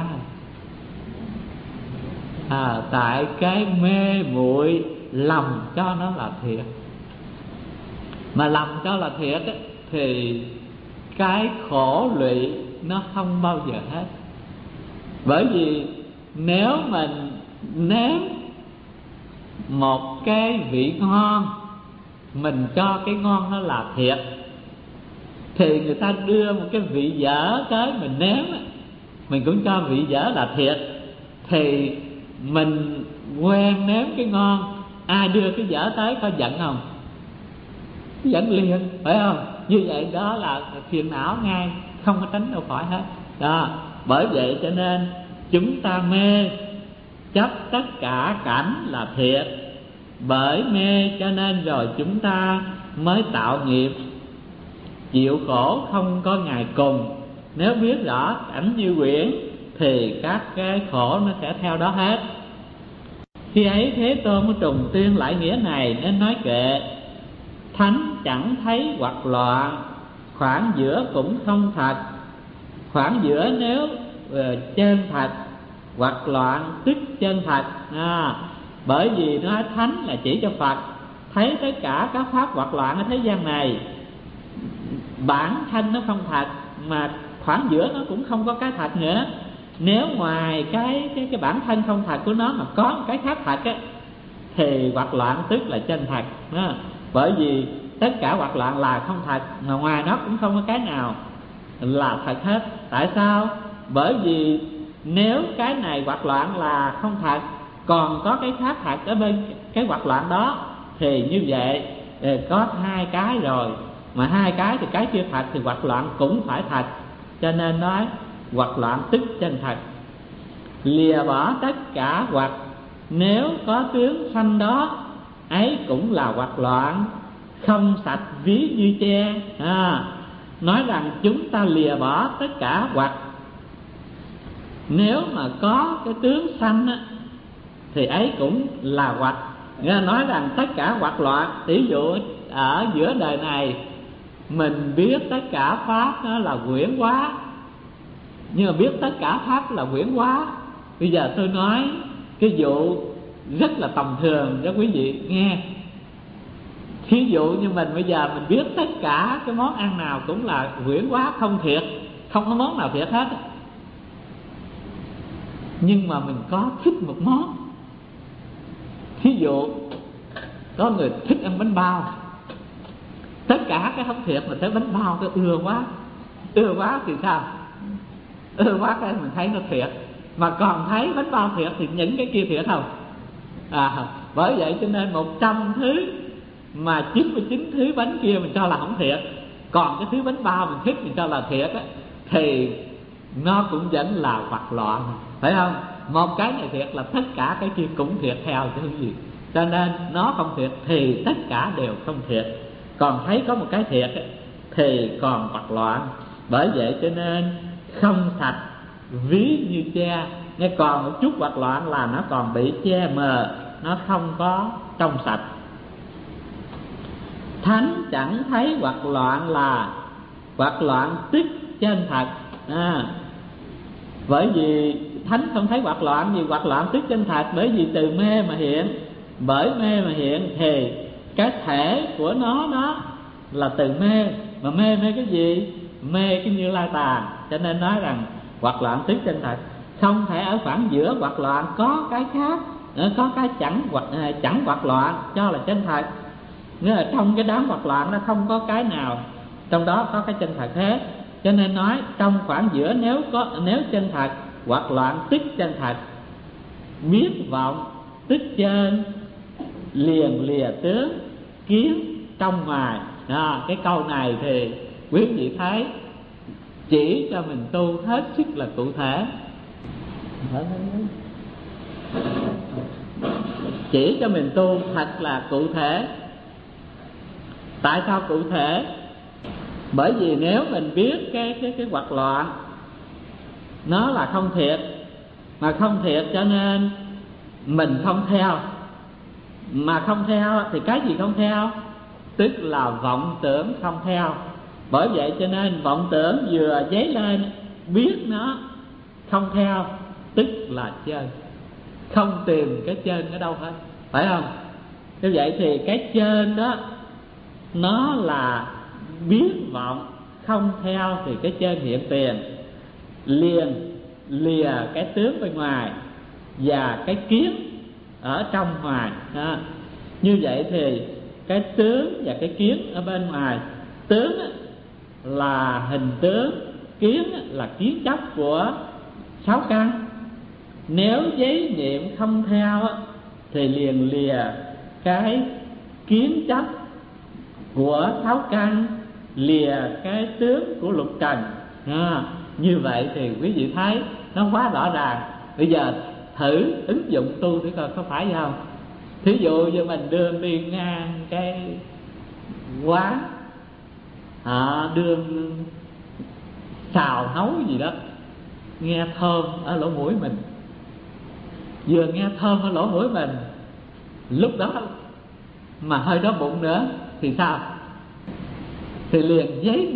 Tại cái mê muội lầm cho nó là thiệt. Mà lầm cho là thiệt ấy, thì cái khổ lụy nó không bao giờ hết. Bởi vì nếu mình nếm một cái vị ngon, mình cho cái ngon nó là thiệt, thì người ta đưa một cái vị dở tới mình nếm, mình cũng cho vị dở là thiệt, thì mình quen nếm cái ngon, ai đưa cái dở tới có giận không? Giận liền, phải không? Như vậy đó là phiền não ngay, không có tránh đâu khỏi hết đó. Bởi vậy cho nên chúng ta mê chấp tất cả cảnh là thiệt. Bởi mê cho nên rồi chúng ta mới tạo nghiệp, chịu khổ không có ngày cùng. Nếu biết rõ cảnh như quyển thì các cái khổ nó sẽ theo đó hết. Khi ấy Thế Tôn mới trùng tuyên lại nghĩa này nên nói kệ: thánh chẳng thấy hoặc loạn, khoảng giữa cũng không thật. Khoảng giữa nếu chân thật, hoặc loạn tức chân thật. Bởi vì nói thánh là chỉ cho Phật thấy tất cả các pháp hoặc loạn ở thế gian này, bản thân nó không thật, mà khoảng giữa nó cũng không có cái thật nữa. Nếu ngoài cái bản thân không thật của nó mà có một cái khác thật á, thì hoặc loạn tức là chân thật. Bởi vì tất cả hoặc loạn là không thật, mà ngoài nó cũng không có cái nào là thật hết. Tại sao? Bởi vì nếu cái này hoặc loạn là không thật, còn có cái khác thật ở bên cái hoặc loạn đó, thì như vậy có hai cái rồi. Mà hai cái thì cái chưa thật thì hoặc loạn cũng phải thật. Cho nên nói hoặc loạn tức chân thật. Lìa bỏ tất cả hoặc, nếu có tướng sanh đó, ấy cũng là hoặc loạn, không sạch ví như tre. Nói rằng chúng ta lìa bỏ tất cả hoặc, nếu mà có cái tướng sanh á, thì ấy cũng là hoặc. Nói rằng tất cả hoặc loạn. Ví dụ ở giữa đời này mình biết tất cả pháp nó là huyễn hóa, nhưng mà biết tất cả pháp là huyễn hóa. Bây giờ tôi nói cái vụ rất là tầm thường cho quý vị nghe. Thí dụ như mình bây giờ mình biết tất cả cái món ăn nào cũng là huyễn hóa, không thiệt, không có món nào thiệt hết. Nhưng mà mình có thích một món. Thí dụ có người thích ăn bánh bao, tất cả cái không thiệt mà thấy bánh bao cái ưa quá. Ưa quá thì sao? Ưa quá cái mình thấy nó thiệt, mà còn thấy bánh bao thiệt thì những cái kia thiệt không? Bởi vậy cho nên 100 thứ mà 99 thứ bánh kia mình cho là không thiệt, còn cái thứ bánh bao mình thích mình cho là thiệt á, thì nó cũng vẫn là hoặc loạn, phải không? Một cái này thiệt là tất cả cái kia cũng thiệt theo chứ không gì. Cho nên nó không thiệt thì tất cả đều không thiệt, còn thấy có một cái thiệt thì còn hoặc loạn. Bởi vậy cho nên không sạch ví như che. Nghe còn một chút hoặc loạn là nó còn bị che mờ, nó không có trong sạch. Thánh chẳng thấy hoặc loạn là hoặc loạn tức chân thật. Bởi vì thánh không thấy hoặc loạn, vì hoặc loạn tức chân thật. Bởi vì từ mê mà hiện, bởi mê mà hiện thì cái thể của nó đó là từ mê. Mà mê cái gì? Mê cái Như Lai Tà. Cho nên nói rằng hoặc loạn tức chân thật. Không thể ở khoảng giữa hoặc loạn có cái khác, có cái chẳng hoặc loạn cho là chân thật. Nghĩa là trong cái đám hoặc loạn nó không có cái nào trong đó có cái chân thật hết. Cho nên nói trong khoảng giữa nếu chân thật hoặc loạn tức chân thật, biết vọng tức chân, liền lìa tướng kiến trong ngoài. Cái câu này thì quý vị thấy chỉ cho mình tu hết sức là cụ thể. Chỉ cho mình tu thật là cụ thể. Tại sao cụ thể? Bởi vì nếu mình biết cái hoặc loạn nó là không thiệt, mà không thiệt cho nên mình không theo. Mà không theo thì cái gì không theo? Tức là vọng tưởng không theo. Bởi vậy cho nên vọng tưởng vừa dấy lên, biết nó không theo, tức là chân. Không tìm cái chân ở đâu hết, phải không? Như vậy thì cái trên đó nó là biết vọng không theo thì cái chân hiện tiền, liền lìa cái tướng bên ngoài và cái kiến ở trong ngoài. Như vậy thì cái tướng và cái kiến ở bên ngoài. Tướng là hình tướng, kiến là kiến chấp của 6 căn. Nếu giấy niệm không theo thì liền lìa cái kiến chấp của 6 căn, lìa cái tướng của lục trần. Như vậy thì quý vị thấy nó quá rõ ràng. Bây giờ thử ứng dụng tu thử coi có phải không? Thí dụ như mình đường đi ngang cái quán, đường xào nấu gì đó, nghe thơm ở lỗ mũi mình. Vừa nghe thơm ở lỗ mũi mình, lúc đó mà hơi đói bụng nữa thì sao? Thì liền giấy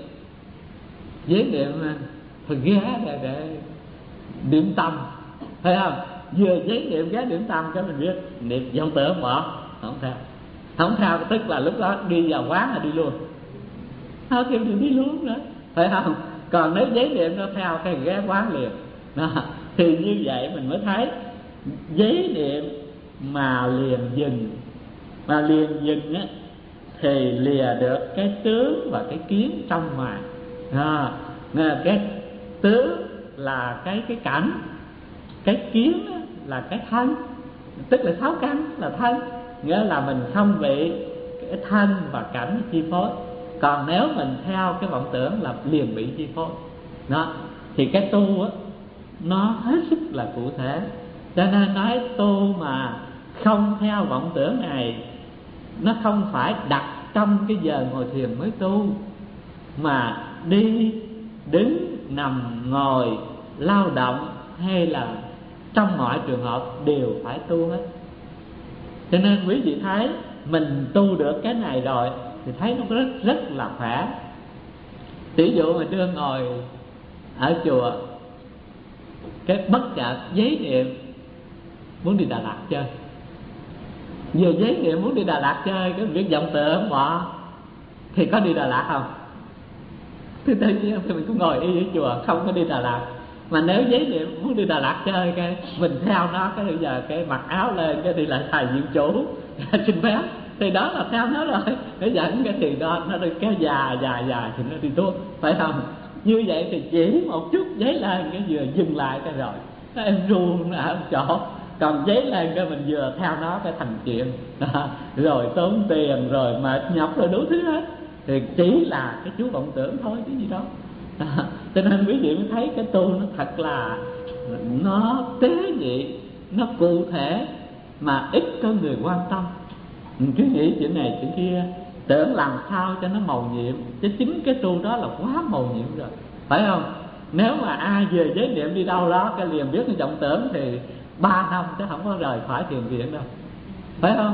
niệm thôi ghé để điểm tâm, thấy không? Vừa giấy niệm ghé điểm tâm cái mình biết niệm vọng tưởng bỏ, không theo tức là lúc đó đi vào quán là đi luôn, không kêu đi luôn nữa, phải không? Còn nếu giấy niệm nó theo cái ghé quán liền. Thì như vậy mình mới thấy giấy niệm mà liền dừng á, thì lìa được cái tướng và cái kiến trong ngoài. Cái tướng là cái cảnh, cái kiến là cái thân, tức là 6 căn là thân, nghĩa là mình không bị cái thân và cảnh chi phối. Còn nếu mình theo cái vọng tưởng là liền bị chi phối đó. Thì cái tu á nó hết sức là cụ thể, cho nên nói tu mà không theo vọng tưởng này, nó không phải đặt trong cái giờ ngồi thiền mới tu, mà đi đứng nằm ngồi lao động hay là trong mọi trường hợp đều phải tu hết. Cho nên quý vị thấy mình tu được cái này rồi thì thấy nó rất là khỏe. Ví dụ mà đưa ngồi ở chùa, cái bất chợt giấy niệm muốn đi Đà Lạt chơi, vừa giấy niệm muốn đi Đà Lạt chơi, cái việc vọng tưởng bỏ thì có đi Đà Lạt không? Thì tự nhiên thì mình cũng ngồi y ở chùa không có đi Đà Lạt. Mà nếu giấy niệm muốn đi Đà Lạt chơi, cái mình theo nó, cái bây giờ cái mặc áo lên cái đi lại thầy diệu chủ xin phép, thì đó là theo nó rồi. Nó dẫn cái thì đó nó đi kéo dài thì nó đi tuốt, phải không? Như vậy thì chỉ một chút giấy lên cái vừa dừng lại cái rồi nó em ru nó ở chỗ. Còn giấy lên cái mình vừa theo nó cái thành chuyện đó. Rồi tốn tiền rồi mệt nhọc rồi đủ thứ hết, thì chỉ là cái chú vọng tưởng thôi chứ gì đó. Cho nên quý vị mới thấy cái tu nó thật là nó tế nhị, nó cụ thể mà ít có người quan tâm. Mình cứ nghĩ chuyện này chuyện kia, tưởng làm sao cho nó mầu nhiệm, chứ chính cái tu đó là quá mầu nhiệm rồi, phải không? Nếu mà ai vừa giới niệm đi đâu đó cái liền biết cái vọng tưởng thì 3 năm chứ không có rời khỏi thiền viện đâu, phải không?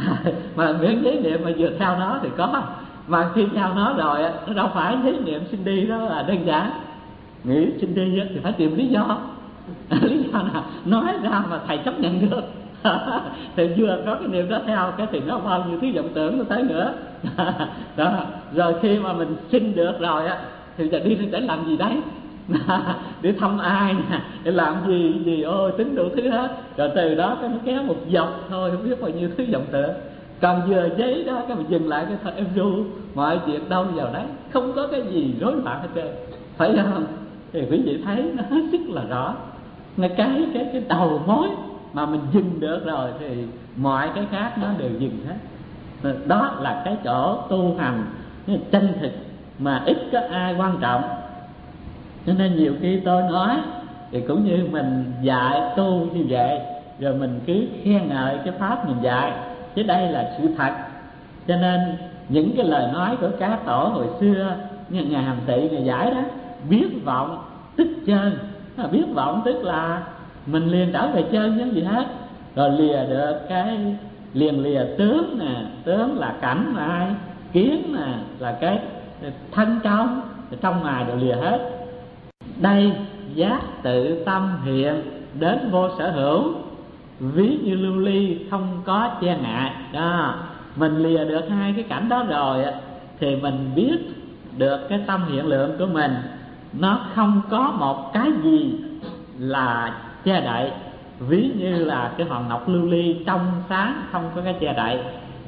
Mà miễn giới niệm mà vừa theo nó thì có. Mà khi theo nó rồi nó đâu phải giới niệm xin đi đó là đơn giản. Nghĩ xin đi thì phải tìm lý do. Lý do nào nói ra mà thầy chấp nhận được. Thì vừa có cái niệm đó theo cái thì nó bao nhiêu thứ vọng tưởng nó tới nữa. Đó. Rồi khi mà mình xin được rồi thì giờ đi để làm gì đấy? Để thăm ai nè, để làm gì ôi tính đủ thứ hết. Rồi từ đó cái nó kéo một dọc thôi, không biết bao nhiêu thứ vọng tưởng. Còn vừa giấy đó cái mình dừng lại cái thôi em ru, mọi chuyện đâu vào đấy, không có cái gì rối loạn hết trơn, phải không? Thì quý vị thấy nó hết sức là rõ. Ngay cái đầu mối mà mình dừng được rồi thì mọi cái khác nó đều dừng hết. Đó là cái chỗ tu hành chân thực mà ít có ai quan trọng. Cho nên nhiều khi tôi nói thì cũng như mình dạy tu như vậy, rồi mình cứ khen ngợi cái pháp mình dạy, chứ đây là sự thật. Cho nên những cái lời nói của các tổ hồi xưa như Ngài Hàm Tị Ngài giải đó, biết vọng tức chân. Biết vọng tức là mình liền trở về chân chứ gì hết. Rồi lìa được cái liền lìa tướng nè, tướng là cảnh là ai, kiến nè là cái thân trong ngoài đều lìa hết. Đây giác tự tâm hiện đến vô sở hữu, ví như lưu ly không có che ngại đó. Mình lìa được hai cái cảnh đó rồi thì mình biết được cái tâm hiện lượng của mình nó không có một cái gì là che đậy, ví như là cái hòn ngọc lưu ly trong sáng không có cái che đậy.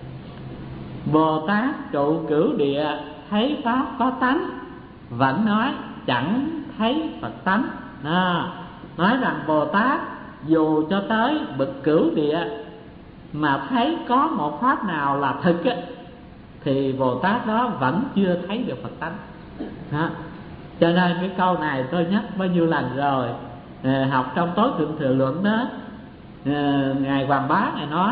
Bồ Tát trụ cửu địa thấy pháp có tánh, vẫn nói chẳng thấy Phật tánh. Nói rằng Bồ Tát dù cho tới bậc cửu địa mà thấy có một pháp nào là thực thì Bồ Tát đó vẫn chưa thấy được Phật tánh. Cho nên cái câu này tôi nhắc bao nhiêu lần rồi. Học trong Tối Thượng Thừa Luận đó, Ngài Hoàng Bá Ngài nói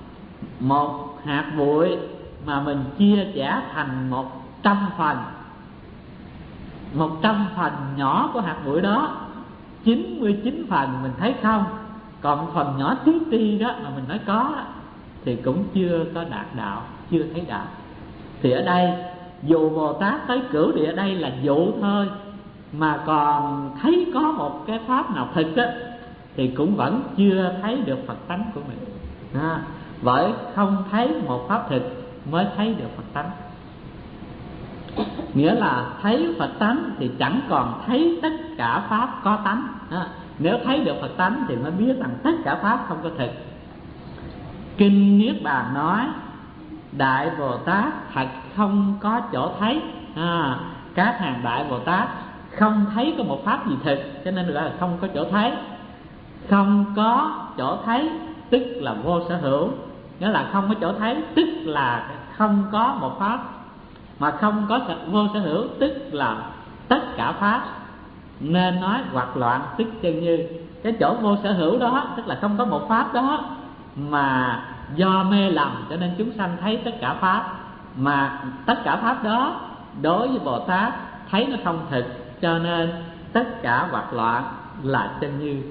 một hạt bụi mà mình chia sẻ thành 100 phần, 100 phần nhỏ của hạt bụi đó, 99 phần mình thấy không, còn phần nhỏ tí ti đó mà mình nói có thì cũng chưa có đạt đạo, chưa thấy đạo. Thì ở đây dù Bồ Tát tới cửu địa đây là dụ thôi, mà còn thấy có một cái pháp nào thực thì cũng vẫn chưa thấy được Phật tánh của mình. Bởi không thấy một pháp thực mới thấy được Phật tánh. Nghĩa là thấy Phật tánh thì chẳng còn thấy tất cả pháp có tánh. Nếu thấy được Phật tánh thì mới biết rằng tất cả pháp không có thực. Kinh Niết Bàn nói Đại Bồ Tát thật không có chỗ thấy. Các hàng Đại Bồ Tát không thấy có một pháp gì thực, cho nên gọi là không có chỗ thấy. Không có chỗ thấy tức là vô sở hữu, nghĩa là không có chỗ thấy tức là không có một pháp, mà không có vô sở hữu tức là tất cả pháp. Nên nói hoặc loạn tức chân như. Cái chỗ vô sở hữu đó tức là không có một pháp đó, mà do mê lầm cho nên chúng sanh thấy tất cả pháp, mà tất cả pháp đó đối với Bồ Tát thấy nó không thực, cho nên tất cả hoặc loạn là chân như.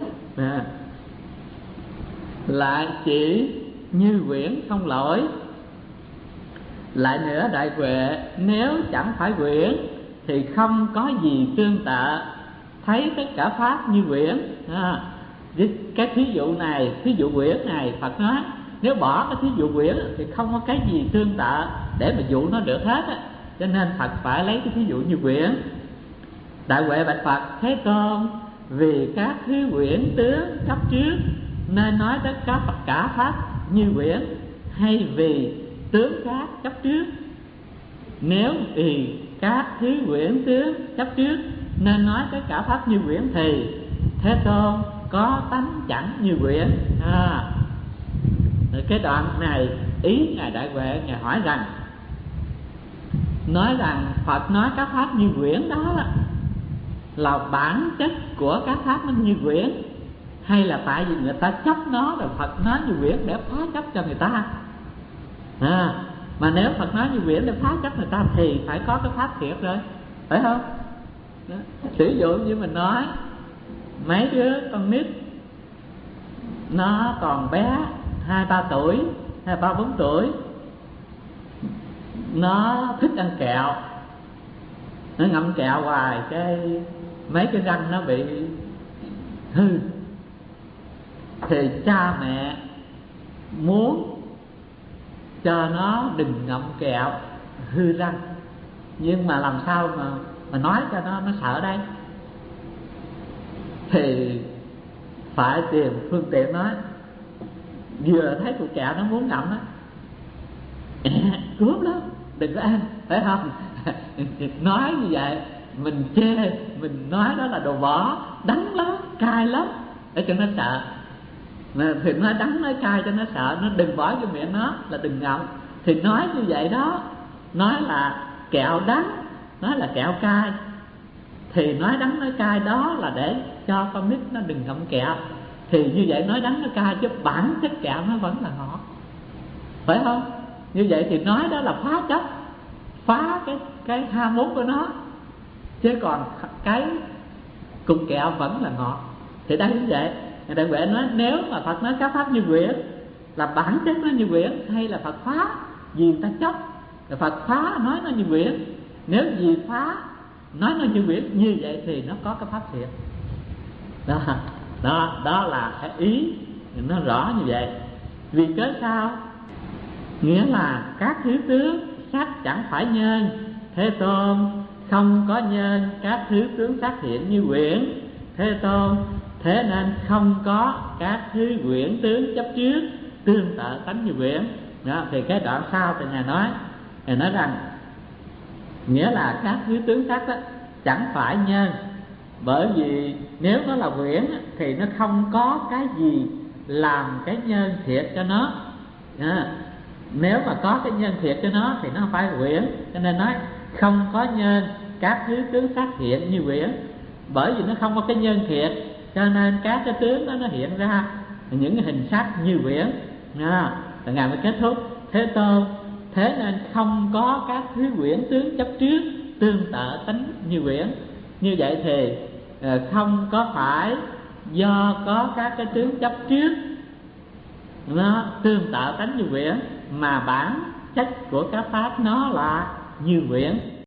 Lại chỉ như quyển không lỗi. Lại nữa đại huệ, nếu chẳng phải quyển thì không có gì tương tự, thấy tất cả pháp như quyển. Cái thí dụ này, thí dụ quyển này Phật nói nếu bỏ cái thí dụ quyển thì không có cái gì tương tự để mà dụ nó được hết á, cho nên Phật phải lấy cái thí dụ như quyển. Đại huệ bạch Phật: Thế Tôn, vì các thứ quyển tướng cấp trước nên nói tất cả pháp như quyển, hay vì tướng khác chấp trước? Nếu vì các thứ quyển tướng chấp trước nên nói tất cả pháp như quyển thì Thế Tôn có tánh chẳng như quyển. Cái đoạn này ý ngài Đại Huệ ngài hỏi rằng, nói rằng Phật nói các pháp như quyển đó là bản chất của các pháp nó như quyển, hay là tại vì người ta chấp nó rồi Phật nói như quyển để phá chấp cho người ta? Mà nếu Phật nói như quyển để phá chấp người ta thì phải có cái pháp thiệt rồi, phải không? Sử dụ như mình nói mấy đứa con nít nó còn bé 2-3 tuổi hay 3-4 tuổi, nó thích ăn kẹo, nó ngậm kẹo hoài, cái mấy cái răng nó bị hư, thì cha mẹ muốn cho nó đừng ngậm kẹo hư răng, nhưng mà làm sao mà nói cho nó sợ đây? Thì phải tìm phương tiện nói, vừa thấy cục kẹo nó muốn ngậm á, cướp lắm, đừng có ăn, phải không? Nói như vậy mình chê, mình nói đó là đồ vỏ, đắng lắm, cay lắm, để cho nó sợ. Mà thì nói đắng nói cay cho nó sợ, nó đừng bỏ vô miệng nó là đừng ngậm. Thì nói như vậy đó, nói là kẹo đắng, nói là kẹo cay, thì nói đắng nói cay đó là để cho con nít nó đừng ngậm kẹo. Thì như vậy nói đắng nói cay chứ bản chất kẹo nó vẫn là ngọt, phải không? Như vậy thì nói đó là phá chấp, phá cái ham muốn của nó, chứ còn cái cục kẹo vẫn là ngọt. Thì đây như vậy, Đại Huệ nói nếu mà Phật nói các pháp như quyển là bản chất nó như quyển, hay là Phật phá vì người ta chấp, rồi Phật phá nói nó như quyển. Nếu vì phá nói nó như quyển như vậy thì nó có cái pháp thiệt. Đó là cái ý nó rõ như vậy. Vì cớ sao? Nghĩa là các thứ tướng sắc chẳng phải nhân, Thế Tôn không có nhân các thứ tướng sắc hiện như quyển, Thế Tôn thế nên không có các thứ quyển tướng chấp trước tương tự tánh như quyển. Đó, thì cái đoạn sau thì Ngài nói rằng nghĩa là các thứ tướng sắc đó chẳng phải nhân, bởi vì nếu nó là quyển thì nó không có cái gì làm cái nhân thiệt cho nó. Nếu mà có cái nhân thiệt cho nó thì nó không phải quyển, cho nên nói không có nhân các thứ tướng sắc hiện như quyển. Bởi vì nó không có cái nhân thiệt cho nên các cái tướng đó nó hiện ra những cái hình sắc như quyển. Rồi Ngài mới kết thúc: Thế Tôn thế nên không có các thứ quyển tướng chấp trước tương tự tánh như quyển. Như vậy thì không có phải do có các cái tướng chấp trước nó tương tự tánh như quyển, mà bản chất của các pháp nó là như quyển.